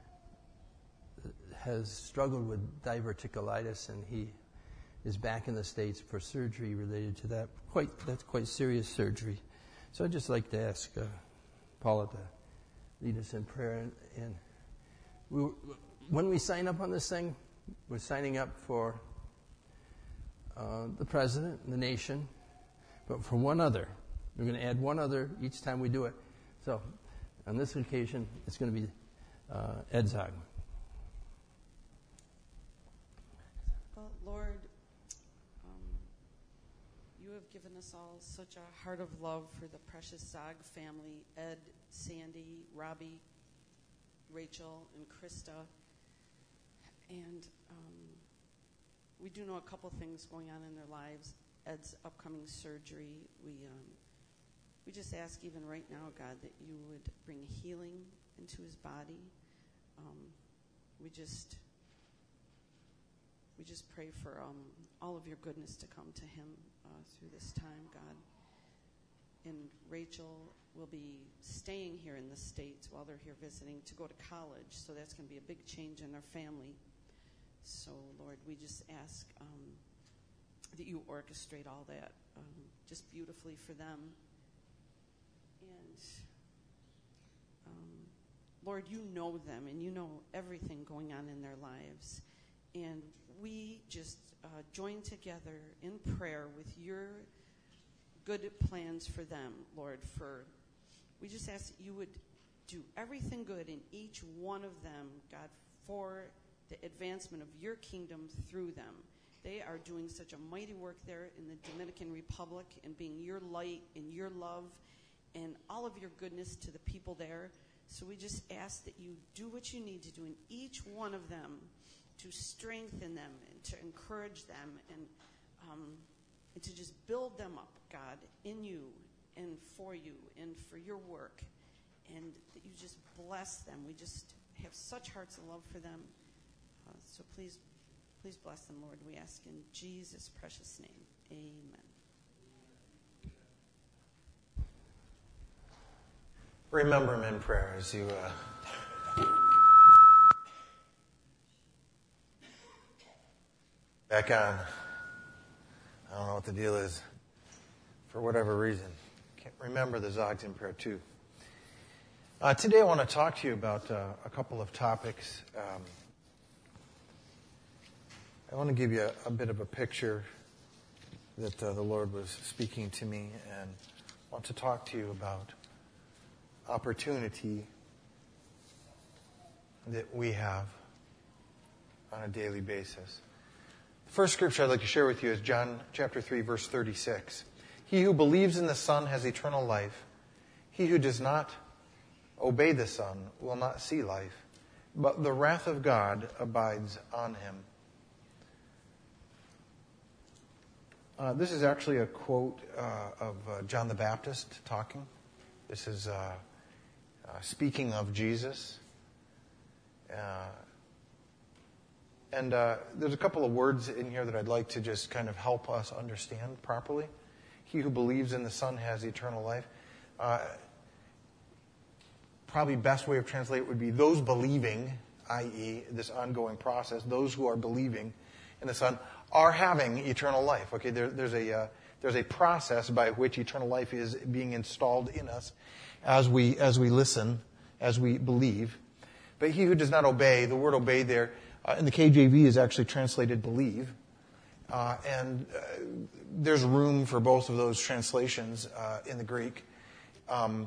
has struggled with diverticulitis, and he is back in the States for surgery related to that. Quite that's quite serious surgery. So I'd just like to ask uh, Paula to lead us in prayer. And, and we, when we sign up on this thing, we're signing up for uh, the president and the nation. But for one other, we're going to add one other each time we do it. So, on this occasion, it's going to be uh, Ed Zog. Well, Lord, um, you have given us all such a heart of love for the precious Zog family, Ed, Sandy, Robbie, Rachel, and Krista. And um, we do know a couple things going on in their lives. Ed's upcoming surgery, we um, we just ask even right now, God, that you would bring healing into his body. Um, we just we just pray for um, all of your goodness to come to him uh, through this time, God. And Rachel will be staying here in the States while they're here visiting to go to college, so that's going to be a big change in their family. So, Lord, we just ask Um, that you orchestrate all that um, just beautifully for them. And um, Lord, you know them and you know everything going on in their lives. And we just uh, join together in prayer with your good plans for them, Lord. For we just ask that you would do everything good in each one of them, God, for the advancement of your kingdom through them. They are doing such a mighty work there in the Dominican Republic and being your light and your love and all of your goodness to the people there. So we just ask that you do what you need to do in each one of them to strengthen them and to encourage them and, um, and to just build them up, God, in you and for you and for your work. And that you just bless them. We just have such hearts of love for them. Uh, so please, please bless them, Lord. We ask in Jesus' precious name. Amen. Remember him in prayer as you uh, back on. I don't know what the deal is. For whatever reason. Can't remember the Zogs in prayer too. Uh, today I want to talk to you about uh, a couple of topics. Um, I want to give you a, a bit of a picture that uh, the Lord was speaking to me, and I want to talk to you about opportunity that we have on a daily basis. The first scripture I'd like to share with you is John chapter three, verse thirty-six. He who believes in the Son has eternal life. He who does not obey the Son will not see life, but the wrath of God abides on him. Uh, this is actually a quote uh, of uh, John the Baptist talking. This is uh, uh, speaking of Jesus. Uh, and uh, there's a couple of words in here that I'd like to just kind of help us understand properly. He who believes in the Son has eternal life. Uh, probably best way of translating it would be those believing, that is this ongoing process, those who are believing in the Son are having eternal life. Okay, there, there's a uh, there's a process by which eternal life is being installed in us as we as we listen, as we believe. But he who does not obey, the word obey there uh, in the K J V is actually translated believe. Uh, and uh, there's room for both of those translations uh, in the Greek. Um,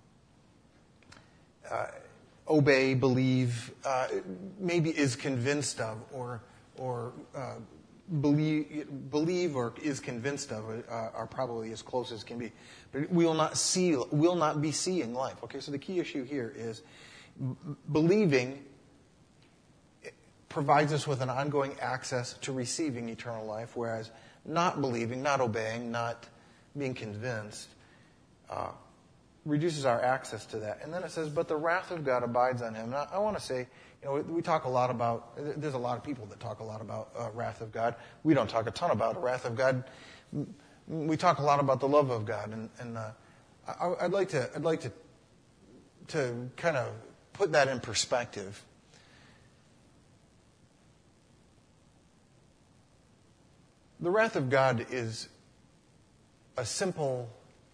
uh, obey, believe, uh, maybe is convinced of, or or uh, believe, believe, or is convinced of uh, are probably as close as can be. But we will not see, will not be seeing life. Okay, so the key issue here is b- believing provides us with an ongoing access to receiving eternal life, whereas not believing, not obeying, not being convinced, uh, reduces our access to that. And then it says, but the wrath of God abides on him. And I, I want to say, you know, we, we talk a lot about, there's a lot of people that talk a lot about uh, wrath of God. We don't talk a ton about the wrath of God. We talk a lot about the love of God. And, and uh, I, I'd like to, I'd like to, to kind of put that in perspective. The wrath of God is a simple,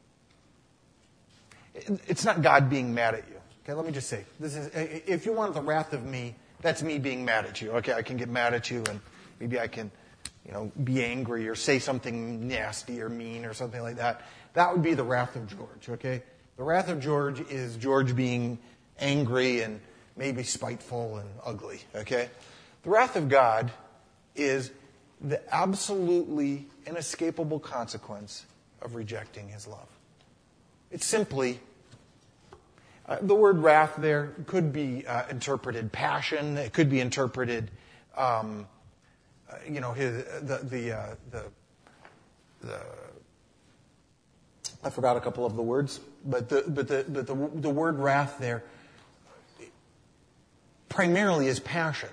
it's not God being mad at you. Okay, let me just say, this is, if you want the wrath of me, that's me being mad at you. Okay, I can get mad at you and maybe I can, you know, be angry or say something nasty or mean or something like that. That would be the wrath of George, okay? The wrath of George is George being angry and maybe spiteful and ugly, okay? The wrath of God is the absolutely inescapable consequence of rejecting his love. It's simply, uh, the word wrath there could be uh, interpreted passion. It could be interpreted, um, uh, you know, his, the, the, uh, the, the, I forgot a couple of the words, but the, but the, but the, the word wrath there primarily is passion.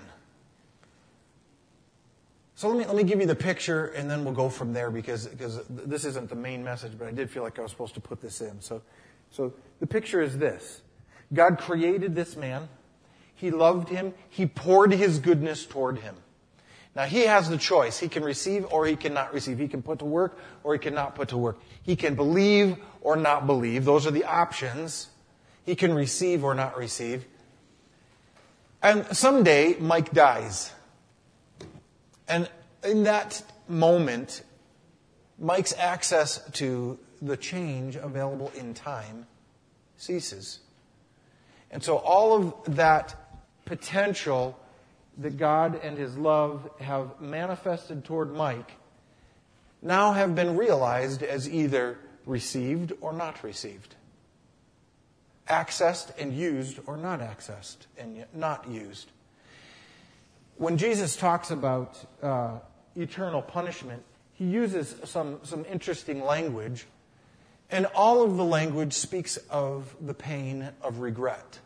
So let me let me give you the picture, and then we'll go from there, because because this isn't the main message, but I did feel like I was supposed to put this in. So, so the picture is this: God created this man, He loved him, He poured His goodness toward him. Now, he has the choice. He can receive or he cannot receive. He can put to work or he cannot put to work. He can believe or not believe. Those are the options. He can receive or not receive. And someday, Mike dies. And in that moment, Mike's access to the change available in time ceases. And so all of that potential that God and His love have manifested toward Mike now have been realized as either received or not received. Accessed and used or not accessed and yet not used. When Jesus talks about uh, eternal punishment, He uses some, some interesting language, and all of the language speaks of the pain of regret.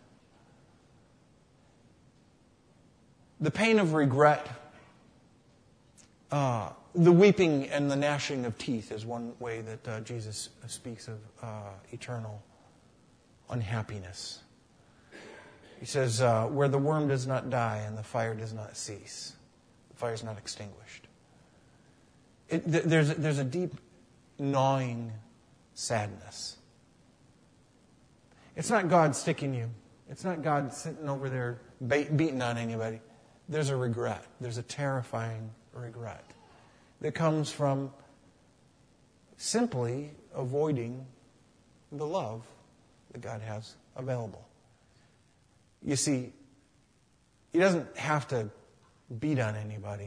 The pain of regret, uh, the weeping and the gnashing of teeth is one way that uh, Jesus speaks of uh, eternal unhappiness. He says, uh, where the worm does not die and the fire does not cease, the fire is not extinguished. It, th- there's, there's a deep gnawing sadness. It's not God sticking you. It's not God sitting over there bait, beating on anybody. There's a regret. There's a terrifying regret that comes from simply avoiding the love that God has available. You see, He doesn't have to beat on anybody.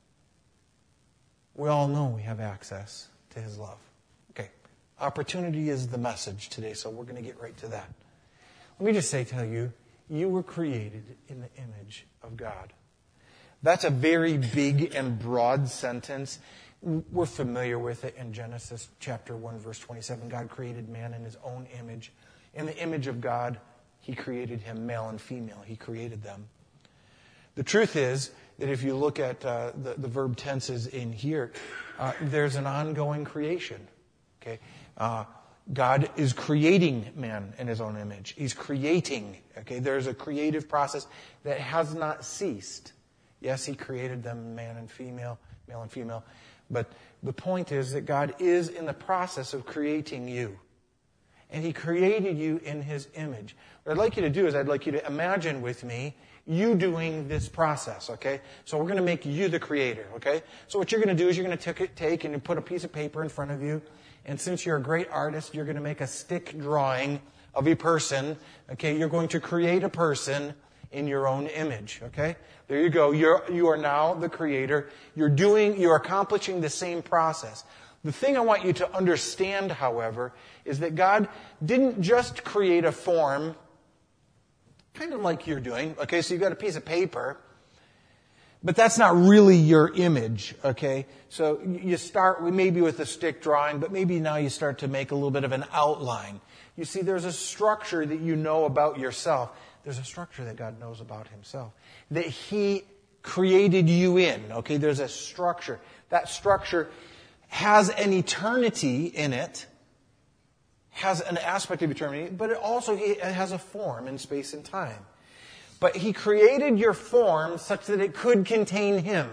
We all know we have access to His love. Okay, opportunity is the message today, so we're going to get right to that. Let me just say, tell you, you were created in the image of God. That's a very big and broad sentence. We're familiar with it in Genesis chapter one, verse twenty-seven. God created man in His own image. In the image of God, He created him, male and female. He created them. The truth is that if you look at uh, the, the verb tenses in here, uh, there's an ongoing creation. Okay, uh, God is creating man in His own image. He's creating. Okay, there's a creative process that has not ceased. Yes, He created them, man and female, male and female. But the point is that God is in the process of creating you. And He created you in His image. What I'd like you to do is I'd like you to imagine with me you doing this process, okay? So we're going to make you the creator, okay? So what you're going to do is you're going to take and put a piece of paper in front of you. And since you're a great artist, you're going to make a stick drawing of a person, okay? You're going to create a person in your own image, okay? There you go. You're, you are now the creator. You're doing, you're accomplishing the same process. The thing I want you to understand, however, is that God didn't just create a form, kind of like you're doing, okay? So you've got a piece of paper, but that's not really your image, okay? So you start maybe with a stick drawing, but maybe now you start to make a little bit of an outline. You see, there's a structure that you know about yourself. There's a structure that God knows about Himself, that He created you in, okay? There's a structure. That structure has an eternity in it, has an aspect of eternity, but it also it has a form in space and time. But He created your form such that it could contain Him.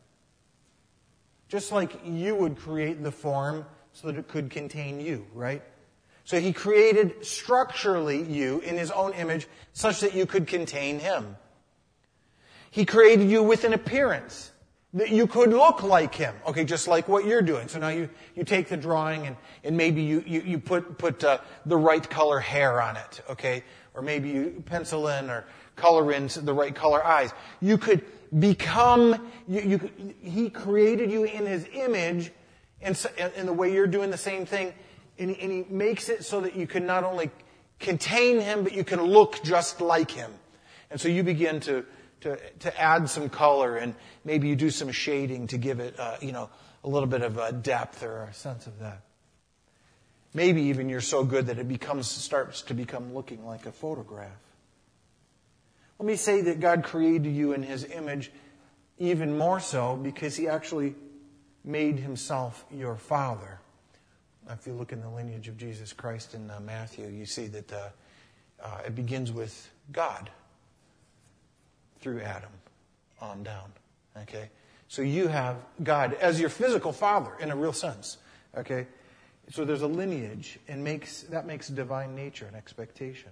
Just like you would create the form so that it could contain you, right? So He created structurally you in His own image such that you could contain Him. He created you with an appearance that you could look like Him. Okay, just like what you're doing. So now you, you take the drawing and, and maybe you, you, you put, put uh, the right color hair on it, okay? Or maybe you pencil in or color in the right color eyes. You could become, you, you, He created you in His image in, in the way you're doing the same thing. And he, and he makes it so that you can not only contain Him, but you can look just like Him. And so you begin to To, to add some color, and maybe you do some shading to give it, uh, you know, a little bit of a depth or a sense of that. Maybe even you're so good that it becomes starts to become looking like a photograph. Let me say that God created you in His image even more so because He actually made Himself your Father. If you look in the lineage of Jesus Christ in uh, Matthew, you see that uh, uh, it begins with God through Adam on down. Okay? So you have God as your physical father in a real sense. Okay? So there's a lineage, and makes that makes divine nature an expectation.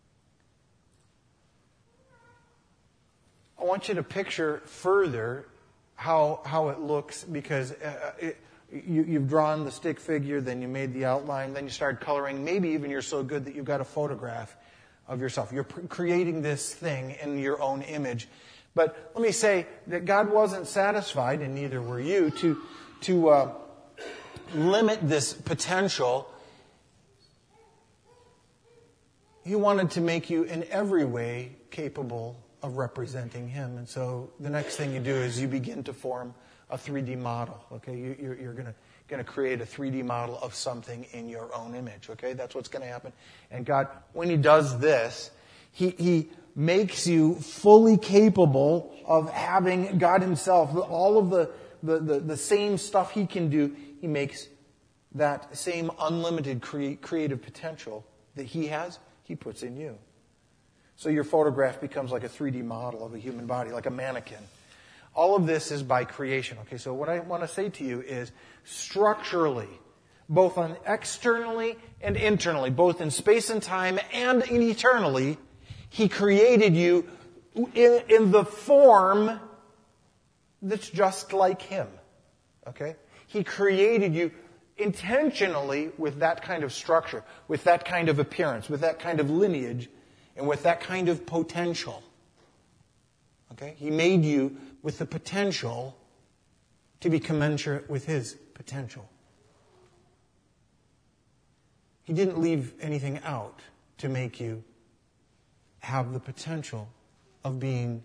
I want you to picture further how how it looks, because uh, it, you, you've drawn the stick figure, then you made the outline, then you started coloring. Maybe even you're so good that you've got a photograph of yourself. You're pr- creating this thing in your own image. But let me say that God wasn't satisfied, and neither were you, to to uh, limit this potential. He wanted to make you in every way capable of representing Him. And so the next thing you do is you begin to form a three D model. Okay, you, you're, you're going to going to create a three D model of something in your own image. Okay, that's what's going to happen. And God, when He does this, He He makes you fully capable of having God Himself, all of the the the, the same stuff He can do. He makes that same unlimited cre- creative potential that He has, He puts in you. So your photograph becomes like a three D model of a human body, like a mannequin. All of this is by creation. Okay, so what I want to say to you is structurally, both on externally and internally, both in space and time and in eternally, He created you in, in the form that's just like Him. Okay? He created you intentionally with that kind of structure, with that kind of appearance, with that kind of lineage, and with that kind of potential. Okay? He made you with the potential to be commensurate with His potential. He didn't leave anything out to make you have the potential of being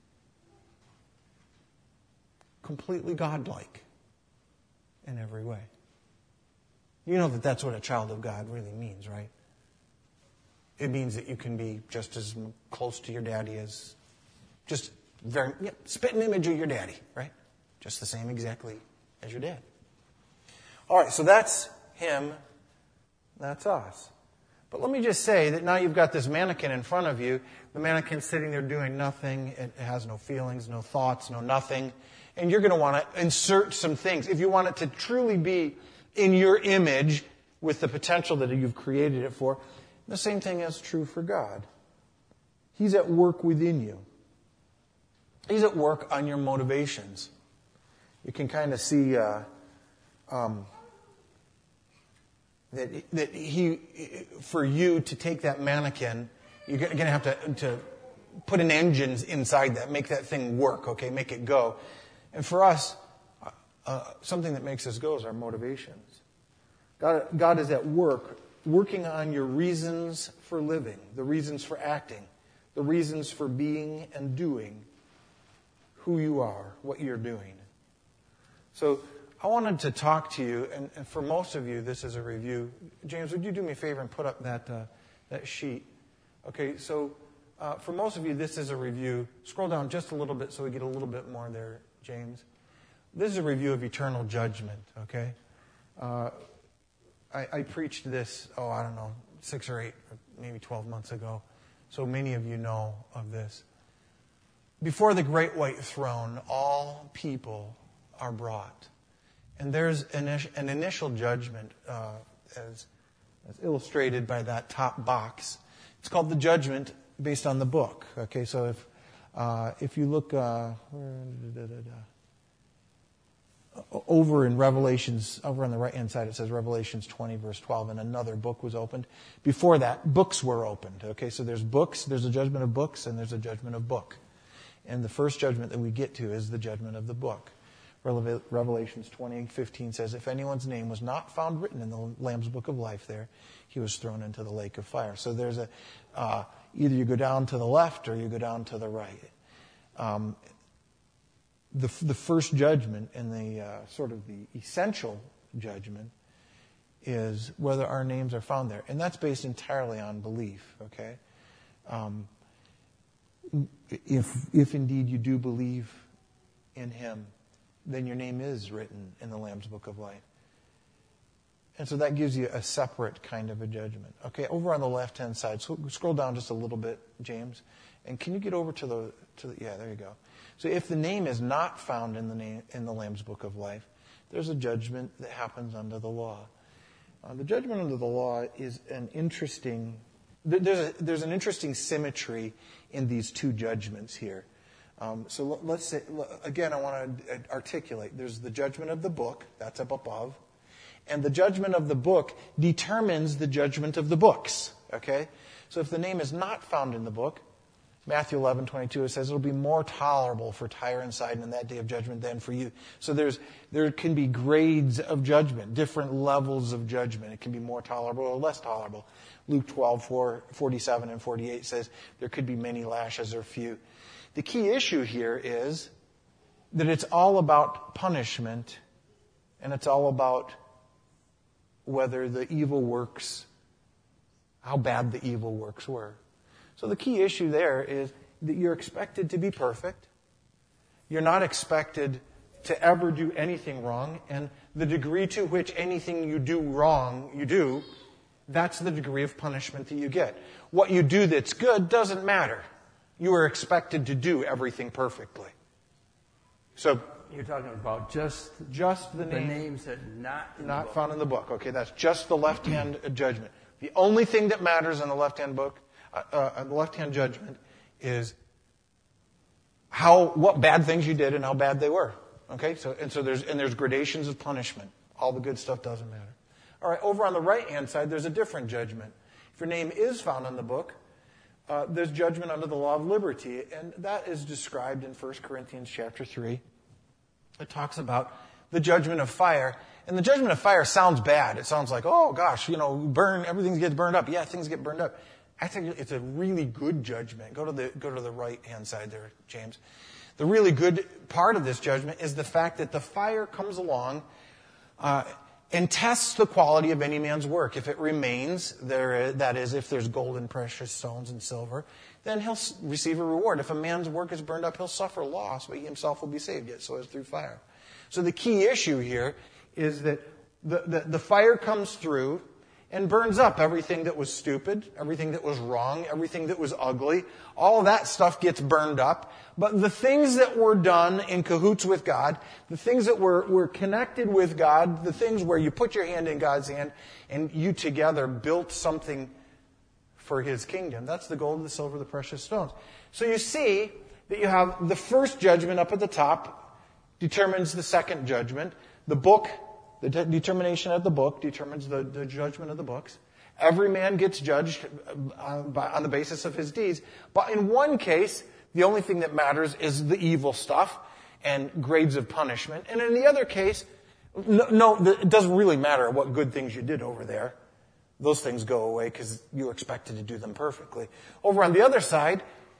completely godlike in every way. You know that that's what a child of God really means, right? It means that you can be just as close to your daddy as, just very, yeah, spitting image of your daddy, right? Just the same exactly as your dad. All right, so that's Him, that's us. But let me just say that now you've got this mannequin in front of you. The mannequin's sitting there doing nothing. It has no feelings, no thoughts, no nothing. And you're going to want to insert some things. If you want it to truly be in your image with the potential that you've created it for, the same thing is true for God. He's at work within you. He's at work on your motivations. You can kind of see uh, um, that that he, for you to take that mannequin, you're going to have to, to put an engine inside that, make that thing work, okay, make it go. And for us, uh, something that makes us go is our motivations. God, God is at work, working on your reasons for living, the reasons for acting, the reasons for being and doing who you are, what you're doing. So I wanted to talk to you, and, and for most of you, this is a review. James, would you do me a favor and put up that uh, that sheet? Okay, so uh, for most of you, this is a review. Scroll down just a little bit so we get a little bit more there, James. This is a review of eternal judgment, okay? Uh, I, I preached this, oh, I don't know, six or eight, or maybe twelve months ago. So many of you know of this. Before the great white throne, all people are brought. And there's an, an initial judgment, uh, as, as illustrated by that top box. It's called the judgment based on the book. Okay, so if uh, if you look uh, over in Revelations, over on the right-hand side, it says Revelations twenty, verse twelve, and another book was opened. Before that, books were opened. Okay, so there's books, there's a judgment of books, and there's a judgment of book. And the first judgment that we get to is the judgment of the book. Revelations twenty fifteen says, if anyone's name was not found written in the Lamb's Book of Life there, he was thrown into the lake of fire. So there's a, uh, either you go down to the left or you go down to the right. Um, the, the first judgment and the uh, sort of the essential judgment is whether our names are found there. And that's based entirely on belief, okay? Um, if, if indeed you do believe in Him, then your name is written in the Lamb's Book of Life. And so that gives you a separate kind of a judgment. Okay, over on the left-hand side, so scroll down just a little bit, James, And can you get over to the, to the, yeah, there you go. So if the name is not found in the name, in the Lamb's Book of Life, there's a judgment that happens under the law. Uh, the judgment under the law is an interesting, there's, a, there's an interesting symmetry in these two judgments here. Um, so let's say, again, I want to articulate. There's the judgment of the book, that's up above. And the judgment of the book determines the judgment of the books. Okay? So if the name is not found in the book, Matthew eleven twenty-two, it says it'll be more tolerable for Tyre and Sidon in that day of judgment than for you. So there's there can be grades of judgment, different levels of judgment. It can be more tolerable or less tolerable. Luke twelve, four, forty-seven and forty-eight says there could be many lashes or few. The key issue here is that it's all about punishment, and it's all about whether the evil works, how bad the evil works were. So the key issue there is that you're expected to be perfect. You're not expected to ever do anything wrong. And the degree to which anything you do wrong, you do, that's the degree of punishment that you get. What you do that's good doesn't matter. You are expected to do everything perfectly. So you're talking about just just the, the name, names that are not in not the book. found in the book. Okay, that's just the left-hand judgment. The only thing that matters in the left-hand book, uh, uh, the left-hand judgment, is how what bad things you did and how bad they were. Okay, so and so there's and there's gradations of punishment. All the good stuff doesn't matter. All right, over on the right-hand side, there's a different judgment. If your name is found in the book, uh, there's judgment under the law of liberty, and that is described in First Corinthians chapter three. It talks about the judgment of fire. And the judgment of fire sounds bad. It sounds like, oh gosh, you know, burn, everything gets burned up. Yeah, things get burned up. I think it's a really good judgment. Go to the, go to the right-hand side there, James. The really good part of this judgment is the fact that the fire comes along uh, and tests the quality of any man's work. If it remains, there, that is, if there's gold and precious stones and silver, then he'll receive a reward. If a man's work is burned up, he'll suffer loss, but he himself will be saved, yet so as through fire. So the key issue here is that the, the, the fire comes through and burns up everything that was stupid, everything that was wrong, everything that was ugly. All of that stuff gets burned up. But the things that were done in cahoots with God, the things that were, were connected with God, the things where you put your hand in God's hand and you together built something for His kingdom. That's the gold, the silver, the precious stones. So you see that you have the first judgment up at the top determines the second judgment. The book, the de- determination of the book determines the, the judgment of the books. Every man gets judged uh, by, on the basis of his deeds. But in one case, the only thing that matters is the evil stuff and grades of punishment. And in the other case, no, no it doesn't really matter what good things you did over there. Those things go away because you were expected to do them perfectly. Over on the other side,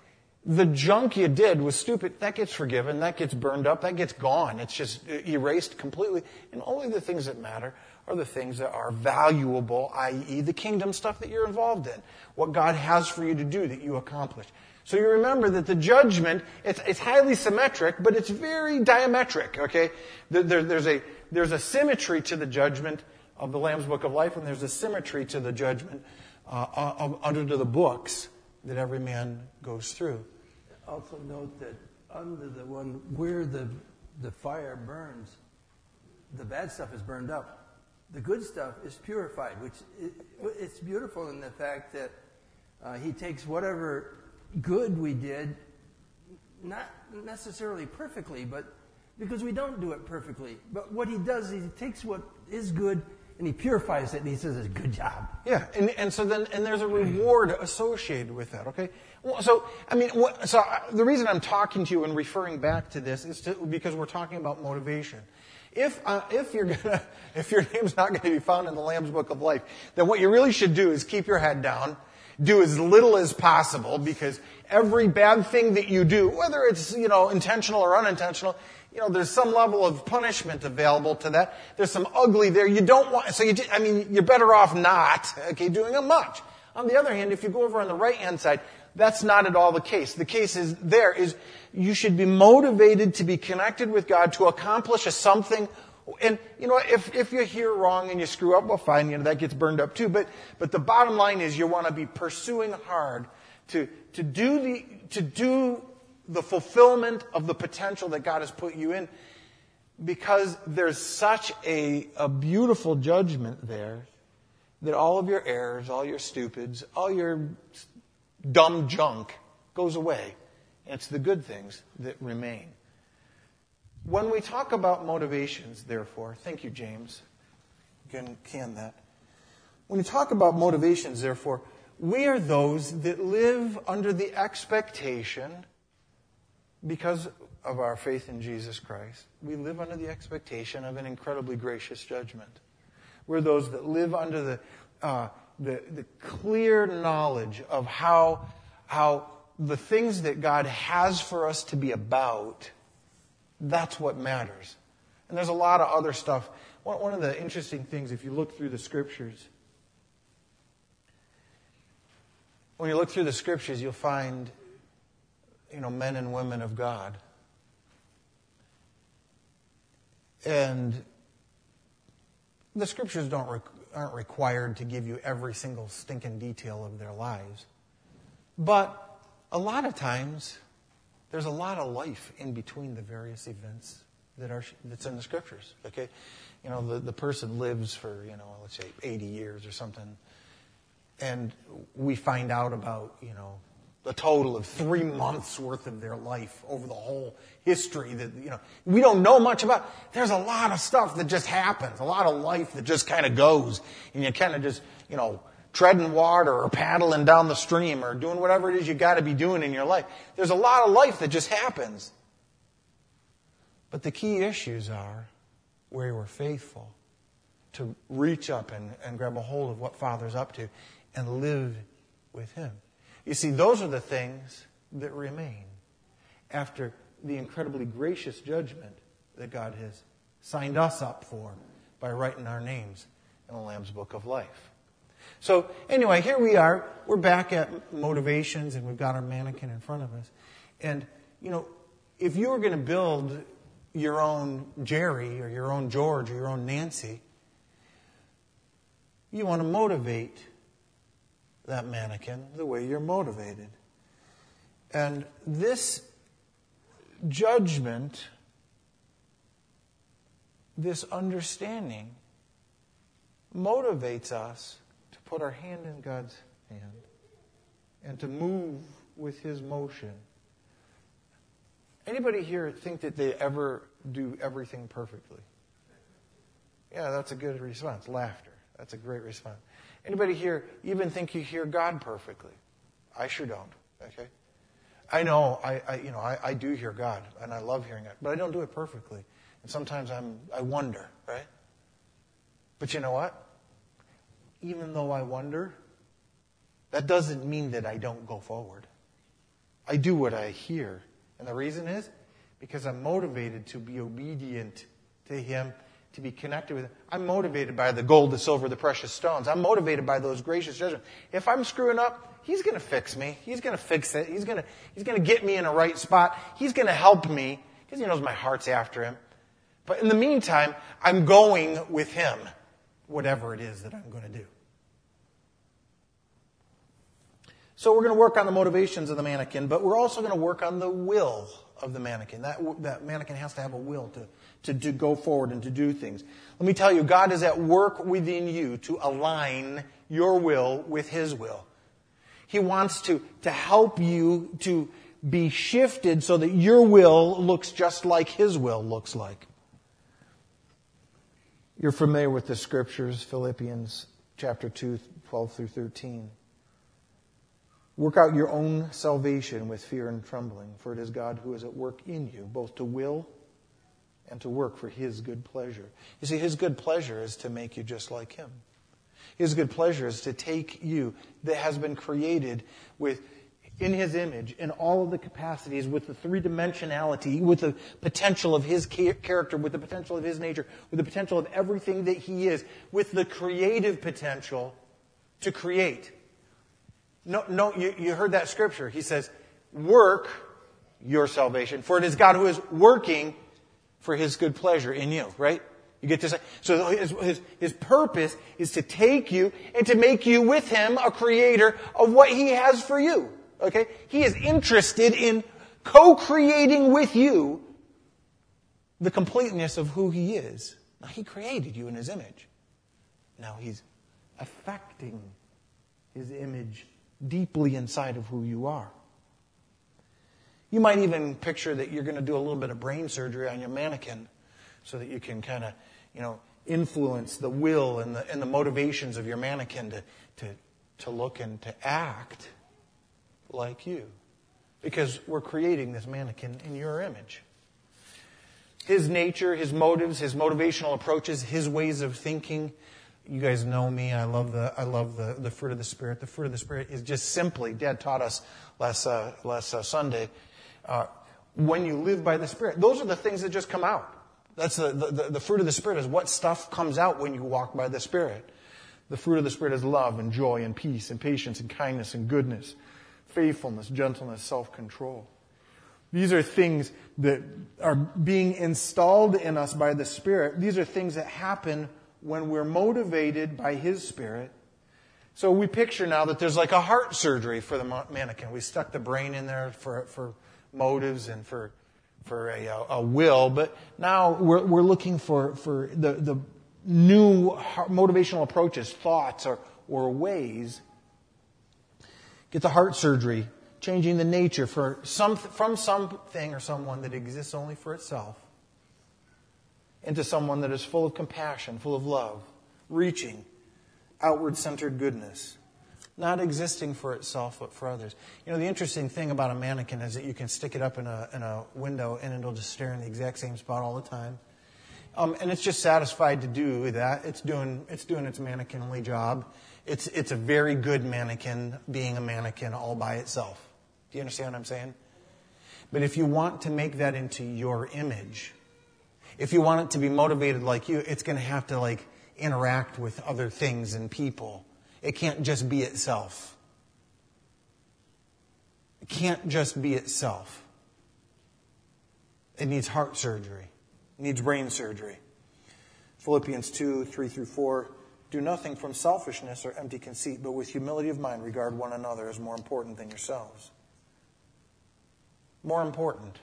the junk you did was stupid. That gets forgiven. That gets burned up. That gets gone. It's just erased completely. And only the things that matter are the things that are valuable, that is the kingdom stuff that you're involved in. What God has for you to do that you accomplish. So you remember that the judgment, it's, it's highly symmetric, but it's very diametric, okay? There, there, there's a, there's a symmetry to the judgment of the Lamb's Book of Life, and there's a symmetry to the judgment uh, of, under the books that every man goes through. Also note that under the one where the the fire burns, the bad stuff is burned up. The good stuff is purified, which it, it's beautiful in the fact that uh, He takes whatever good we did, not necessarily perfectly, but because we don't do it perfectly. But what He does, He takes what is good and He purifies it, and He says, "Good job." Yeah, and and so then and there's a reward associated with that. Okay, well, so I mean, what, so the reason I'm talking to you and referring back to this is to, because we're talking about motivation. If uh, if you're gonna if your name's not going to be found in the Lamb's Book of Life, then what you really should do is keep your head down, do as little as possible, because every bad thing that you do, whether it's you know intentional or unintentional, you know, there's some level of punishment available to that. There's some ugly there. You don't want, so you, I mean, you're better off not, okay, doing it much. On the other hand, if you go over on the right-hand side, that's not at all the case. The case is there is you should be motivated to be connected with God to accomplish a something. And, you know, if, if you're here wrong and you screw up, well, fine, you know, that gets burned up too. But, but the bottom line is you want to be pursuing hard to, to do the, to do the fulfillment of the potential that God has put you in, because there's such a, a beautiful judgment there that all of your errors, all your stupids, all your dumb junk goes away. And it's the good things that remain. When we talk about motivations, therefore, thank you, James. You can can that. When you talk about motivations, therefore, we are those that live under the expectation, because of our faith in Jesus Christ, we live under the expectation of an incredibly gracious judgment. We're those that live under the uh, the, the clear knowledge of how how the things that God has for us to be about, that's what matters. And there's a lot of other stuff. One, one of the interesting things, if you look through the Scriptures, when you look through the Scriptures, you'll find, you know, men and women of God. And the Scriptures don't rec- aren't required to give you every single stinking detail of their lives. But a lot of times, there's a lot of life in between the various events that are that's in the Scriptures. Okay, you know, the, the person lives for, you know, let's say eighty years or something, and we find out about, you know, a total of three months worth of their life over the whole history that, you know, we don't know much about. There's a lot of stuff that just happens, a lot of life that just kind of goes, and you kind of just, you know, treading water or paddling down the stream or doing whatever it is you got to be doing in your life. There's a lot of life that just happens. But the key issues are where we're faithful to reach up and, and grab a hold of what Father's up to and live with Him. You see, those are the things that remain after the incredibly gracious judgment that God has signed us up for by writing our names in the Lamb's Book of Life. So anyway, here we are. We're back at motivations, and we've got our mannequin in front of us. And, you know, if you were going to build your own Jerry or your own George or your own Nancy, you want to motivate that mannequin the way you're motivated. And this judgment, this understanding, motivates us to put our hand in God's hand and to move with His motion. Anybody here think that they ever do everything perfectly? Yeah, that's a good response. Laughter. That's a great response. Anybody here even think you hear God perfectly? I sure don't. Okay, I know I, I you know I, I do hear God, and I love hearing it, but I don't do it perfectly. And sometimes I'm I wonder, right? But you know what? Even though I wonder, that doesn't mean that I don't go forward. I do what I hear. And the reason is because I'm motivated to be obedient to Him, to be connected with Him. I'm motivated by the gold, the silver, the precious stones. I'm motivated by those gracious judgments. If I'm screwing up, He's going to fix me. He's going to fix it. He's going to, he's going to get me in a right spot. He's going to help me because He knows my heart's after Him. But in the meantime, I'm going with Him, whatever it is that I'm going to do. So we're going to work on the motivations of the mannequin, but we're also going to work on the will of the mannequin. That, that mannequin has to have a will to, to, to go forward and to do things. Let me tell you, God is at work within you to align your will with His will. He wants to, to help you to be shifted so that your will looks just like His will looks like. You're familiar with the scriptures, Philippians chapter two, twelve through thirteen. Work out your own salvation with fear and trembling, for it is God who is at work in you, both to will and to work for His good pleasure. You see, His good pleasure is to make you just like Him. His good pleasure is to take you that has been created with in His image, in all of the capacities, with the three-dimensionality, with the potential of His character, with the potential of His nature, with the potential of everything that He is, with the creative potential to create. No, no, you, you heard that scripture. He says, work your salvation, for it is God who is working for His good pleasure in you, right? You get this? So his, his, his purpose is to take you and to make you with Him a creator of what He has for you. Okay? He is interested in co-creating with you the completeness of who He is. Now, He created you in His image. Now He's affecting His image deeply inside of who you are. You might even picture that you're going to do a little bit of brain surgery on your mannequin so that you can kind of, you know, influence the will and the and the motivations of your mannequin to, to, to look and to act like you. Because we're creating this mannequin in your image. His nature, His motives, His motivational approaches, His ways of thinking. You guys know me. I love the I love the, the fruit of the Spirit. The fruit of the Spirit is just simply, Dad taught us last uh, last uh, Sunday, uh, when you live by the Spirit. Those are the things that just come out. That's the, the, the fruit of the Spirit is what stuff comes out when you walk by the Spirit. The fruit of the Spirit is love and joy and peace and patience and kindness and goodness, faithfulness, gentleness, self-control. These are things that are being installed in us by the Spirit. These are things that happen when we're motivated by His Spirit. So we picture now that there's like a heart surgery for the mannequin. We stuck the brain in there for for motives and for for a, a will, but now we're we're looking for for the the new motivational approaches, thoughts, or or ways. Get the heart surgery, changing the nature for some from something or someone that exists only for itself into someone that is full of compassion, full of love, reaching outward-centered goodness, not existing for itself but for others. You know, the interesting thing about a mannequin is that you can stick it up in a in a window and it'll just stare in the exact same spot all the time. Um, and it's just satisfied to do that. It's doing it's doing its mannequinly job. It's it's a very good mannequin being a mannequin all by itself. Do you understand what I'm saying? But if you want to make that into your image, if you want it to be motivated like you, it's going to have to like interact with other things and people. It can't just be itself. It can't just be itself. It needs heart surgery. It needs brain surgery. Philippians two, three through four. Do nothing from selfishness or empty conceit, but with humility of mind regard one another as more important than yourselves. More important.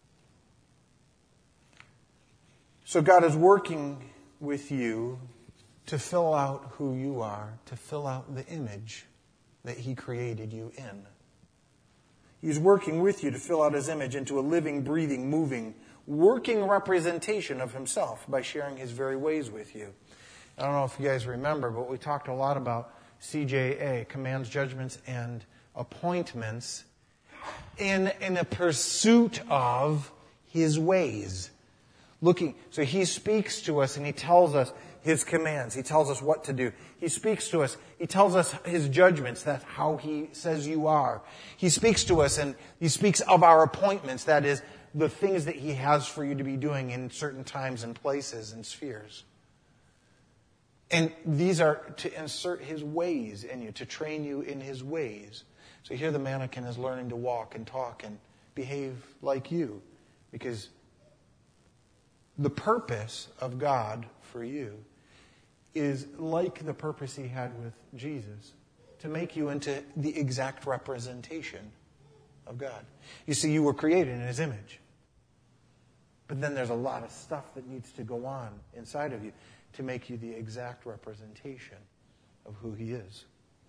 So God is working with you to fill out who you are, to fill out the image that He created you in. He's working with you to fill out His image into a living, breathing, moving, working representation of Himself by sharing His very ways with you. I don't know if you guys remember, but we talked a lot about C J A, commands, judgments, and appointments, in, in a pursuit of His ways. Looking, so He speaks to us and He tells us His commands. He tells us what to do. He speaks to us. He tells us His judgments. That's how He says you are. He speaks to us and He speaks of our appointments. That is, the things that He has for you to be doing in certain times and places and spheres. And these are to insert His ways in you, to train you in His ways. So here the mannequin is learning to walk and talk and behave like you, because the purpose of God for you is like the purpose He had with Jesus, to make you into the exact representation of God. You see, you were created in His image. But then there's a lot of stuff that needs to go on inside of you to make you the exact representation of who He is.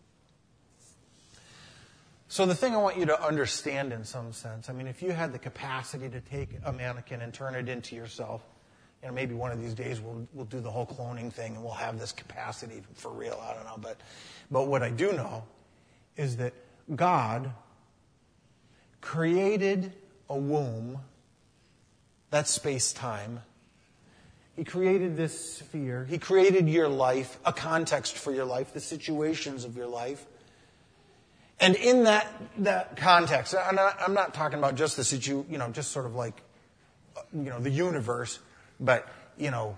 So the thing I want you to understand in some sense, I mean, if you had the capacity to take a mannequin and turn it into yourself, you know, maybe one of these days we'll we'll do the whole cloning thing and we'll have this capacity for real. I don't know, but but what I do know is that God created a womb, that's space-time. He created this sphere. He created your life, a context for your life, the situations of your life. And in that that context, I'm not, I'm not talking about just the situ, you know, just sort of like, you know, the universe, but, you know,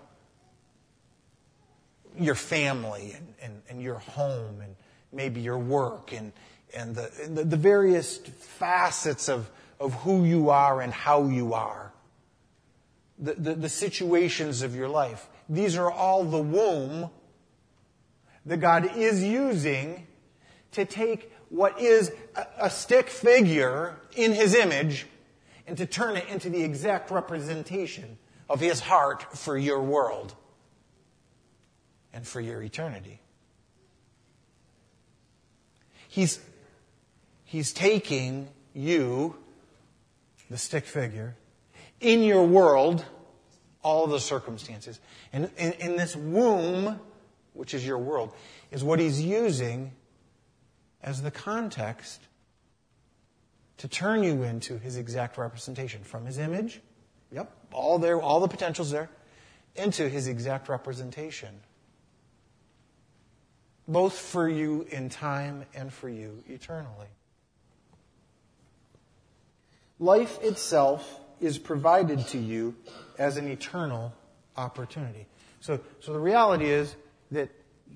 your family and, and, and your home and maybe your work and, and the, the, the various facets of, of who you are and how you are. The, the, the situations of your life. These are all the womb that God is using to take what is a, a stick figure in his image and to turn it into the exact representation of his heart for your world and for your eternity. He's, he's taking you, the stick figure, in your world, all the circumstances. And in, in this womb, which is your world, is what he's using as the context to turn you into his exact representation. From his image, yep, all there, all the potential's there, into his exact representation. Both for you in time and for you eternally. Life itself is provided to you as an eternal opportunity. So, so the reality is that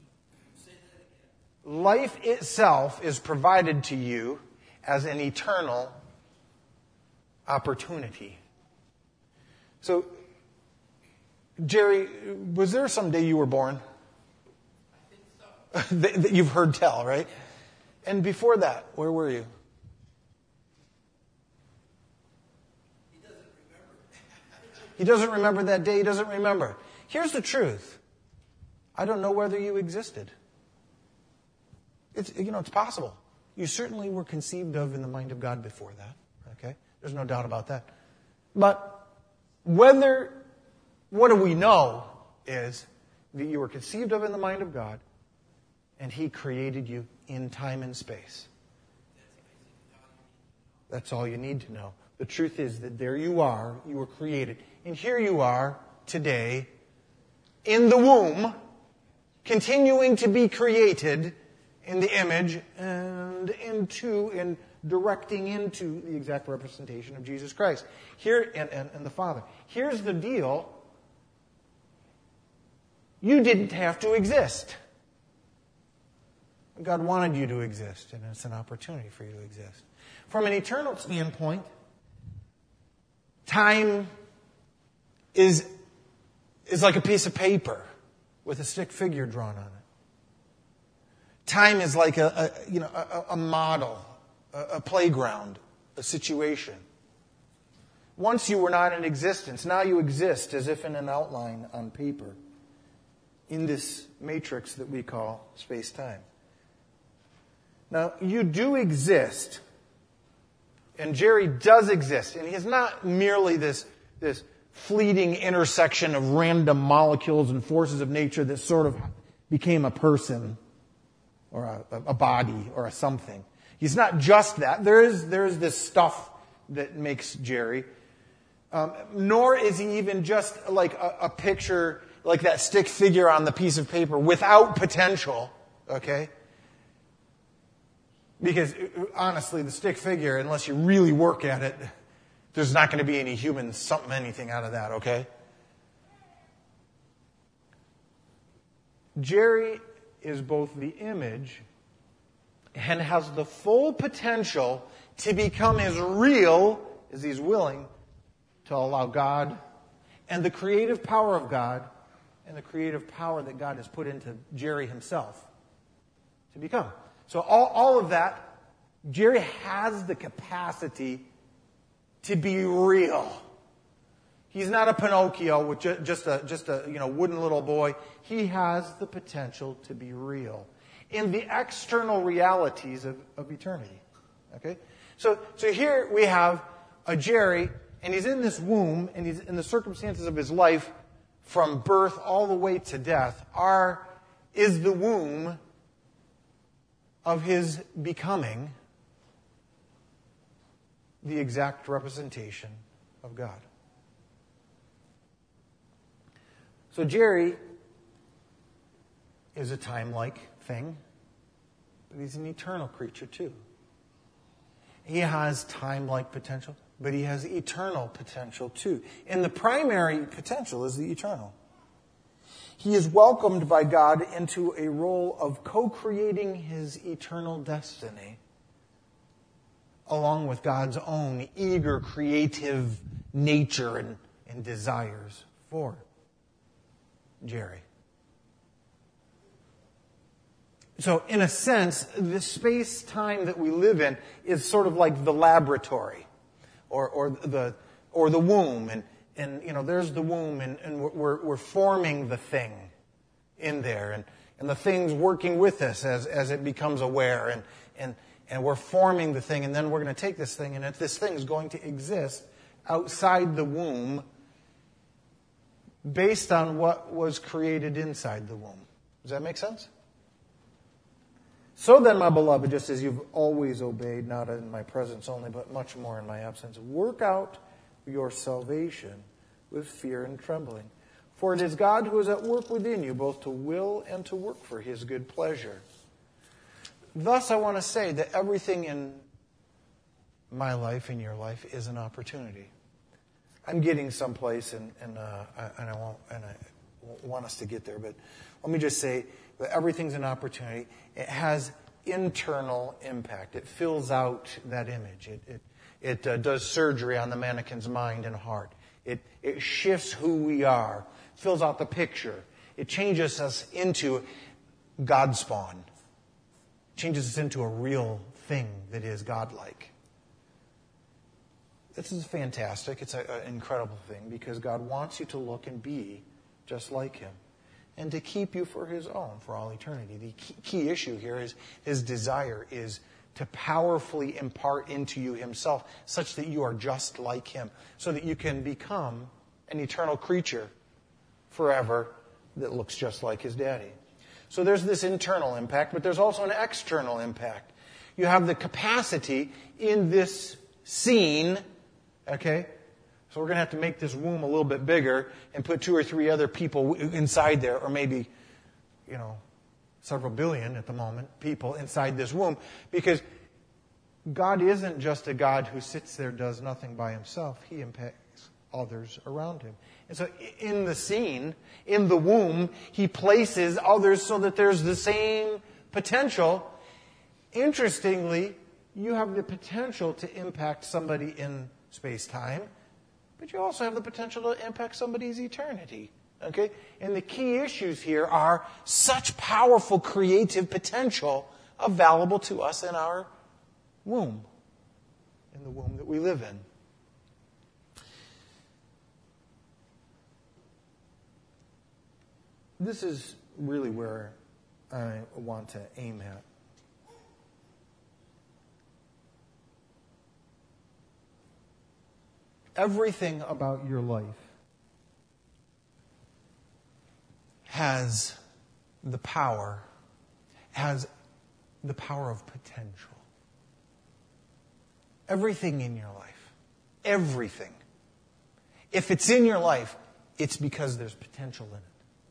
life itself is provided to you as an eternal opportunity. So, Jerry, was there some day you were born? I think so. that, that you've heard tell, right? And before that, where were you? He doesn't remember. He doesn't remember that day. He doesn't remember. Here's the truth. I don't know whether you existed. It's, you know, it's possible. You certainly were conceived of in the mind of God before that. Okay? There's no doubt about that. But whether, what do we know is that you were conceived of in the mind of God and He created you in time and space. That's all you need to know. The truth is that there you are, you were created. And here you are today in the womb, continuing to be created in the image and into and directing into the exact representation of Jesus Christ. Here and, and, and the Father. Here's the deal. You didn't have to exist. God wanted you to exist, and it's an opportunity for you to exist. From an eternal standpoint, time is, is like a piece of paper with a stick figure drawn on it. Time is like a, a you know a, a model, a, a playground, a situation. Once you were not in existence, now you exist as if in an outline on paper in this matrix that we call space-time. Now, you do exist, and Jerry does exist, and he's not merely this, this fleeting intersection of random molecules and forces of nature that sort of became a person or a, a body or a something. He's not just that. There is, there is this stuff that makes Jerry. Um, nor is he even just like a, a picture, like that stick figure on the piece of paper without potential, okay? Because honestly, the stick figure, unless you really work at it, there's not going to be any human something, anything out of that, okay? Jerry is both the image and has the full potential to become as real as he's willing to allow God and the creative power of God and the creative power that God has put into Jerry himself to become. So all, all of that, Jerry has the capacity to be real. He's not a Pinocchio with ju- just a just a you know wooden little boy. He has the potential to be real in the external realities of, of eternity. Okay? So so here we have a Jerry, and he's in this womb, and he's in the circumstances of his life from birth all the way to death are is the womb of his becoming the exact representation of God. So Jerry is a time-like thing, but he's an eternal creature too. He has time-like potential, but he has eternal potential too. And the primary potential is the eternal. He is welcomed by God into a role of co-creating his eternal destiny, along with God's own eager, creative nature and, and desires for Jerry. So in a sense, the space-time that we live in is sort of like the laboratory or, or the or the womb. And, and you know, there's the womb, and, and we're, we're forming the thing in there. And, and the thing's working with us as, as it becomes aware. And, and, and we're forming the thing, and then we're going to take this thing, and if this thing is going to exist outside the womb based on what was created inside the womb. Does that make sense? So then, my beloved, just as you've always obeyed, not in my presence only, but much more in my absence, work out your salvation with fear and trembling. For it is God who is at work within you, both to will and to work for his good pleasure. Thus, I want to say that everything in my life, in your life, is an opportunity. I'm getting someplace, and, and, uh, I, and I won't, and I want us to get there, but let me just say that everything's an opportunity. It has internal impact. It fills out that image. It it, it uh, does surgery on the mannequin's mind and heart. It it shifts who we are. Fills out the picture. It changes us into God spawn. Changes us into a real thing that is godlike. This is fantastic. It's an incredible thing because God wants you to look and be just like him, and to keep you for his own for all eternity. The key, key issue here is his desire is to powerfully impart into you himself such that you are just like him, so that you can become an eternal creature forever that looks just like his daddy. So there's this internal impact, but there's also an external impact. You have the capacity in this scene, okay? So we're going to have to make this womb a little bit bigger and put two or three other people inside there, or maybe, you know, several billion at the moment, people inside this womb. Because God isn't just a God who sits there, does nothing by himself. He impacts others around him. And so in the scene, in the womb, he places others so that there's the same potential. Interestingly, you have the potential to impact somebody in space-time, but you also have the potential to impact somebody's eternity. Okay? And the key issues here are such powerful creative potential available to us in our womb, in the womb that we live in. This is really where I want to aim at. Everything about your life has the power, has the power of potential. Everything in your life. Everything. If it's in your life, it's because there's potential in it.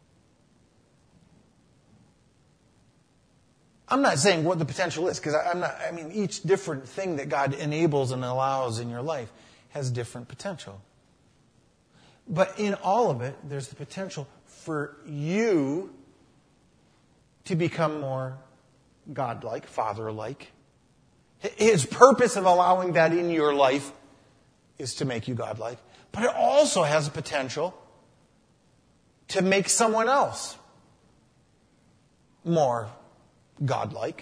I'm not saying what the potential is, because I'm not, I mean, each different thing that God enables and allows in your life has different potential. But in all of it, there's the potential for you to become more godlike, father-like. His purpose of allowing that in your life is to make you godlike. But it also has a potential to make someone else more godlike.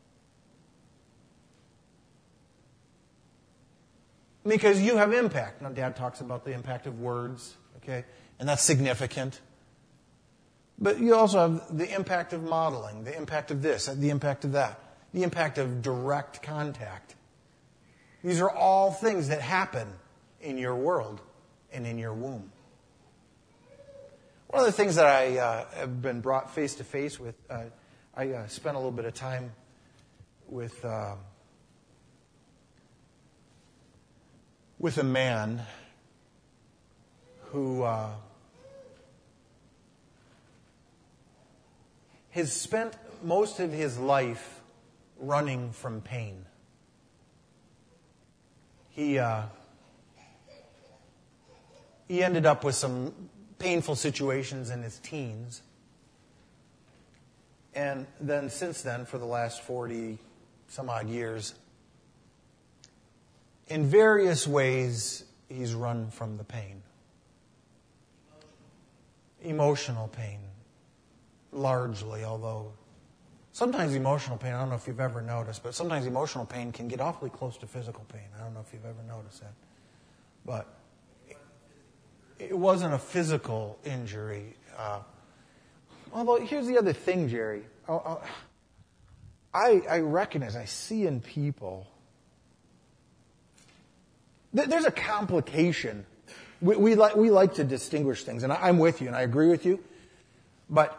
Because you have impact. Now, Dad talks about the impact of words, okay? And that's significant. But you also have the impact of modeling, the impact of this, the impact of that, the impact of direct contact. These are all things that happen in your world and in your womb. One of the things that I uh, have been brought face to face with, uh, I uh, spent a little bit of time with... Uh, with a man who uh, has spent most of his life running from pain. He uh, he ended up with some painful situations in his teens. And then since then, for the last forty some odd years, in various ways, he's run from the pain. Emotional pain, largely, although Sometimes emotional pain, I don't know if you've ever noticed, but sometimes emotional pain can get awfully close to physical pain. I don't know if you've ever noticed that. But it wasn't a physical injury. Uh, although, here's the other thing, Jerry. I, I recognize, I see in people, there's a complication. We, we, like, we like to distinguish things, and I'm with you, and I agree with you. But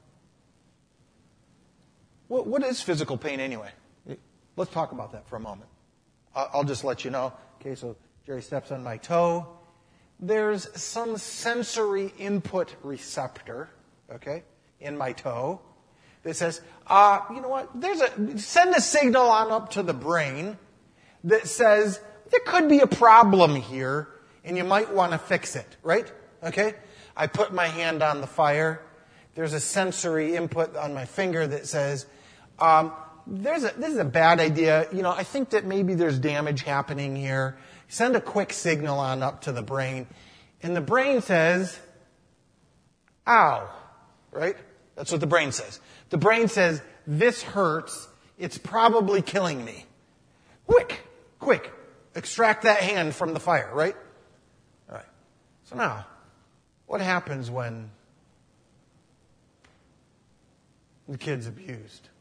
what, what is physical pain anyway? Let's talk about that for a moment. I'll just let you know. Okay, so Jerry steps on my toe. There's some sensory input receptor, okay, in my toe that says, uh, you know what, there's a, send a signal on up to the brain that says, there could be a problem here, and you might want to fix it, right? Okay? I put my hand on the fire. There's a sensory input on my finger that says, um, there's a, this is a bad idea. You know, I think that maybe there's damage happening here. Send a quick signal on up to the brain. And the brain says, ow, right? That's what the brain says. The brain says, this hurts. It's probably killing me. Quick, quick. Extract that hand from the fire, right? All right. So now, what happens when the kid's abused?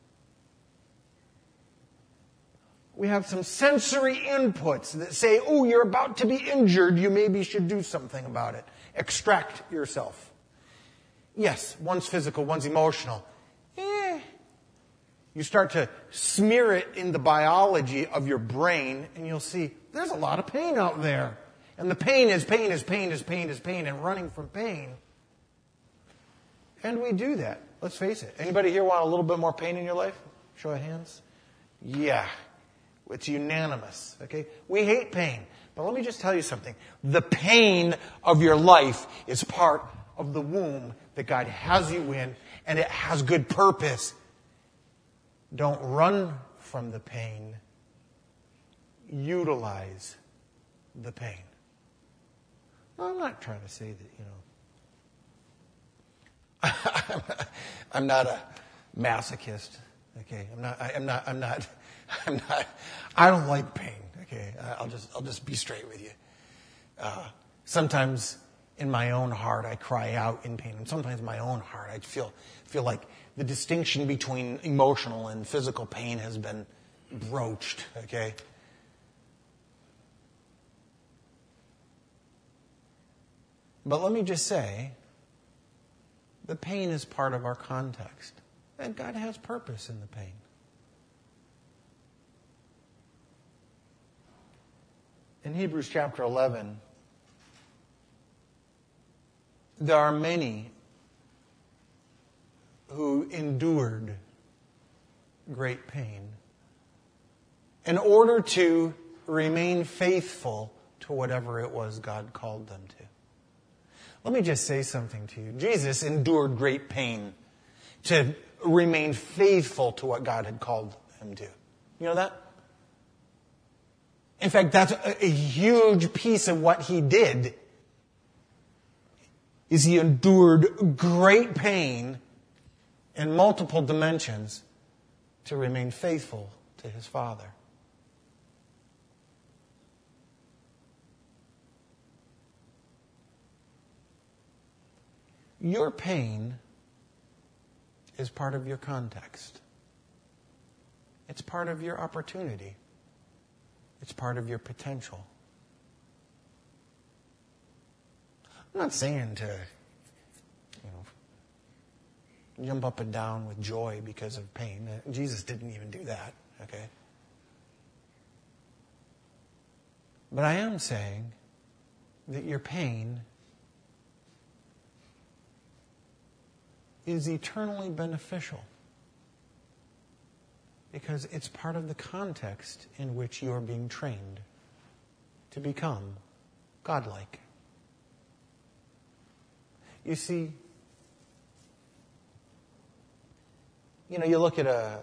We have some sensory inputs that say, oh, you're about to be injured. You maybe should do something about it. Extract yourself. Yes, one's physical, one's emotional. Eh. You start to smear it in the biology of your brain, and you'll see there's a lot of pain out there. And the pain is pain is pain is pain is pain and running from pain. And we do that. Let's face it. Anybody here want a little bit more pain in your life? Show of hands. Yeah. It's unanimous, okay? We hate pain. But let me just tell you something. The pain of your life is part of the womb that God has you in, and it has good purpose. Don't run from the pain. Utilize the pain. Well, I'm not trying to say that, you know. I'm not a masochist, okay? I'm not, I, I'm not, I'm not... I'm not, I don't like pain, okay? I'll just, I'll just be straight with you. Uh, sometimes in my own heart, I cry out in pain. And sometimes in my own heart, I feel, feel like the distinction between emotional and physical pain has been broached, okay? But let me just say, the pain is part of our context. And God has purpose in the pain. In Hebrews chapter eleven, there are many who endured great pain in order to remain faithful to whatever it was God called them to. Let me just say something to you. Jesus endured great pain to remain faithful to what God had called him to. You know that? In fact, that's a, a huge piece of what he did, is he endured great pain in multiple dimensions to remain faithful to his Father. Your pain is part of your context. It's part of your opportunity. It's part of your potential. I'm not saying to, you know, jump up and down with joy because of pain. Jesus didn't even do that, okay? But I am saying that your pain is eternally beneficial. Because it's part of the context in which you are being trained to become godlike. You see, you know, you look at a...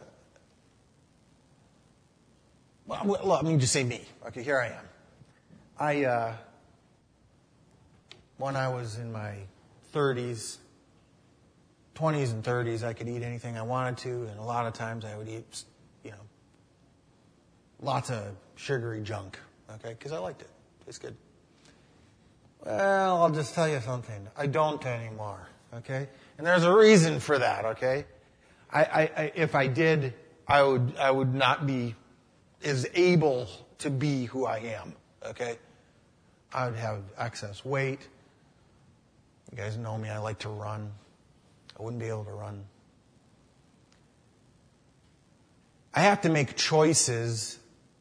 Well, let me just say me. Okay, here I am. I, uh, when I was in my thirties, twenties and thirties, I could eat anything I wanted to, and a lot of times I would eat, you know, lots of sugary junk, okay, because I liked it. It's good. Well, I'll just tell you something. I don't anymore, okay? And there's a reason for that, okay? I, I, I if I did, I would, I would not be as able to be who I am, okay? I would have excess weight. You guys know me, I like to run. I wouldn't be able to run. I have to make choices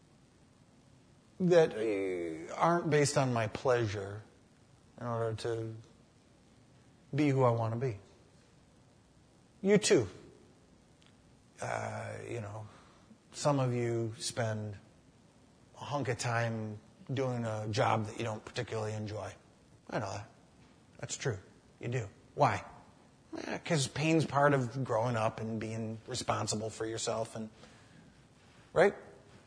that aren't based on my pleasure in order to be who I want to be. You too. Uh, you know, some of you spend a hunk of time doing a job that you don't particularly enjoy. I know that. That's true. You do. Why? Because pain's part of growing up and being responsible for yourself, and right?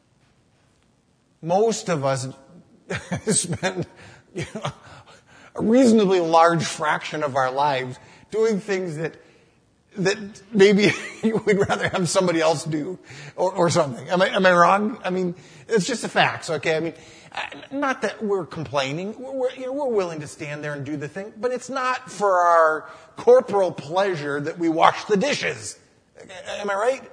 Most of us spend, you know, a reasonably large fraction of our lives doing things that that maybe you would rather have somebody else do, or, or something. Am I am I wrong? I mean, it's just the facts, okay? I mean, not that we're complaining. We're, you know, we're willing to stand there and do the thing, but it's not for our corporal pleasure that we wash the dishes. Am I right?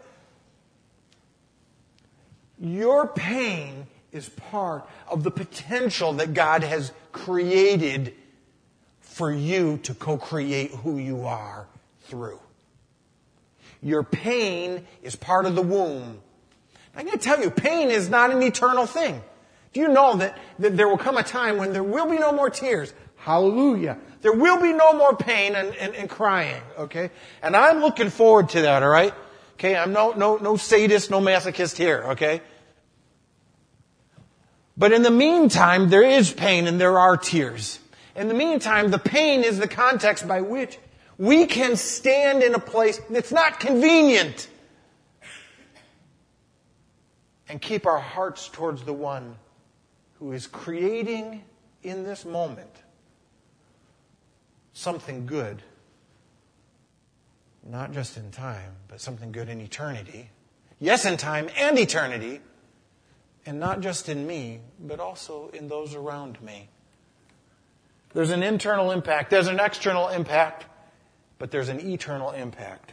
Your pain is part of the potential that God has created for you to co-create who you are through. Your pain is part of the womb. I'm going to tell you, pain is not an eternal thing. Do you know that, that there will come a time when there will be no more tears? Hallelujah. There will be no more pain and, and, and crying, okay? And I'm looking forward to that, all right? Okay, I'm no, no, no sadist, no masochist here, okay? But in the meantime, there is pain and there are tears. In the meantime, the pain is the context by which we can stand in a place that's not convenient and keep our hearts towards the one who is creating in this moment something good, not just in time, but something good in eternity. Yes, in time and eternity, and not just in me, but also in those around me. There's an internal impact, there's an external impact, but there's an eternal impact.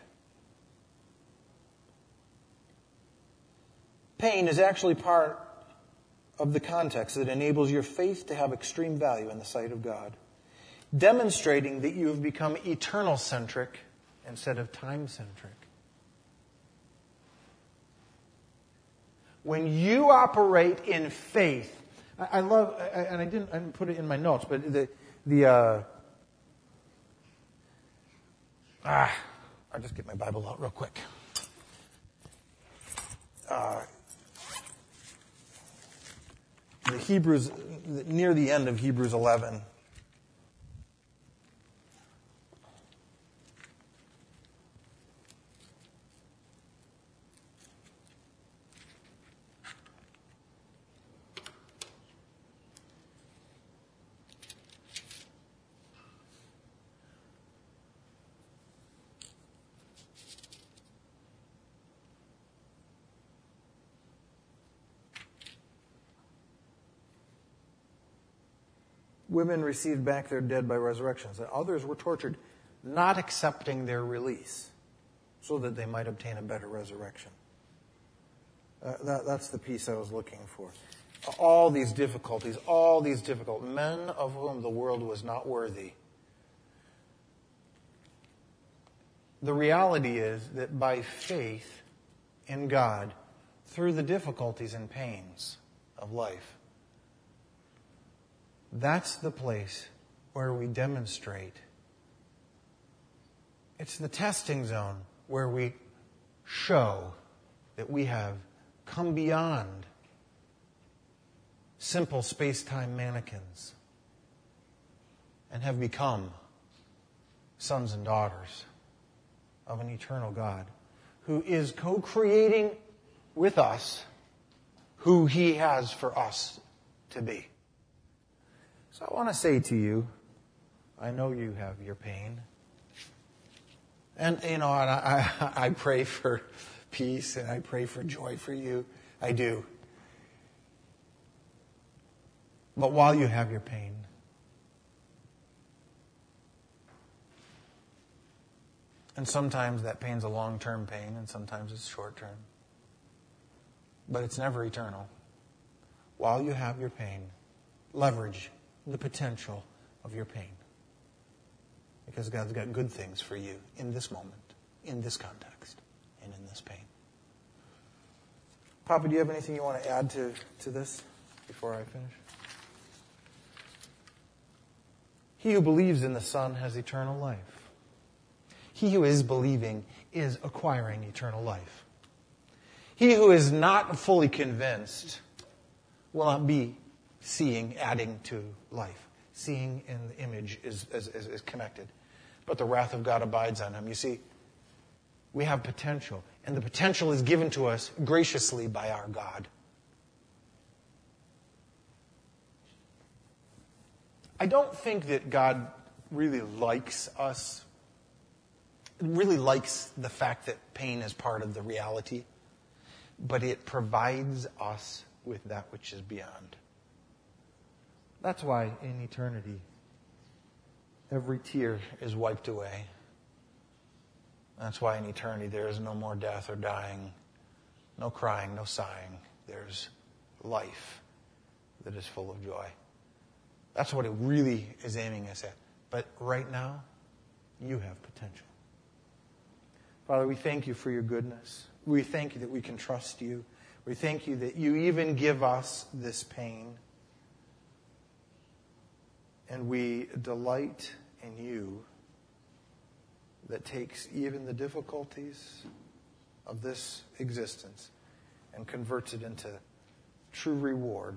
Pain is actually part of the context that enables your faith to have extreme value in the sight of God, demonstrating that you have become eternal-centric instead of time-centric. When you operate in faith, I, I love, I, and I didn't, I didn't put it in my notes, but the the uh, ah, I'll just get my Bible out real quick. Uh, the Hebrews, near the end of Hebrews eleven. Women received back their dead by resurrections, and others were tortured, not accepting their release, so that they might obtain a better resurrection. Uh, that, that's the piece I was looking for. All these difficulties, all these difficult men of whom the world was not worthy. The reality is that by faith in God, through the difficulties and pains of life, that's the place where we demonstrate. It's the testing zone where we show that we have come beyond simple space-time mannequins and have become sons and daughters of an eternal God who is co-creating with us who He has for us to be. So I want to say to you, I know you have your pain. And, you know, and I, I, I pray for peace and I pray for joy for you. I do. But while you have your pain, and sometimes that pain's a long-term pain and sometimes it's short-term, but it's never eternal. While you have your pain, leverage the potential of your pain. Because God's got good things for you in this moment, in this context, and in this pain. Papa, do you have anything you want to add to, to this before I finish? He who believes in the Son has eternal life. He who is believing is acquiring eternal life. He who is not fully convinced will not be seeing adding to life. Seeing in the image is, is, is, is connected. But the wrath of God abides on him. You see, we have potential. And the potential is given to us graciously by our God. I don't think that God really likes us, really likes the fact that pain is part of the reality. But it provides us with that which is beyond. That's why in eternity, every tear is wiped away. That's why in eternity there is no more death or dying, no crying, no sighing. There's life that is full of joy. That's what it really is aiming us at. But right now, you have potential. Father, we thank you for your goodness. We thank you that we can trust you. We thank you that you even give us this pain. And we delight in you that takes even the difficulties of this existence and converts it into true reward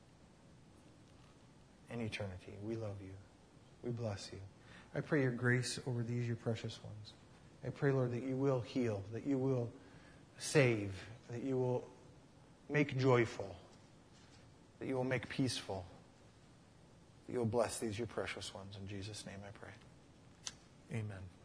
in eternity. We love you. We bless you. I pray your grace over these, your precious ones. I pray, Lord, that you will heal, that you will save, that you will make joyful, that you will make peaceful, that you will bless these, your precious ones. In Jesus' name I pray. Amen.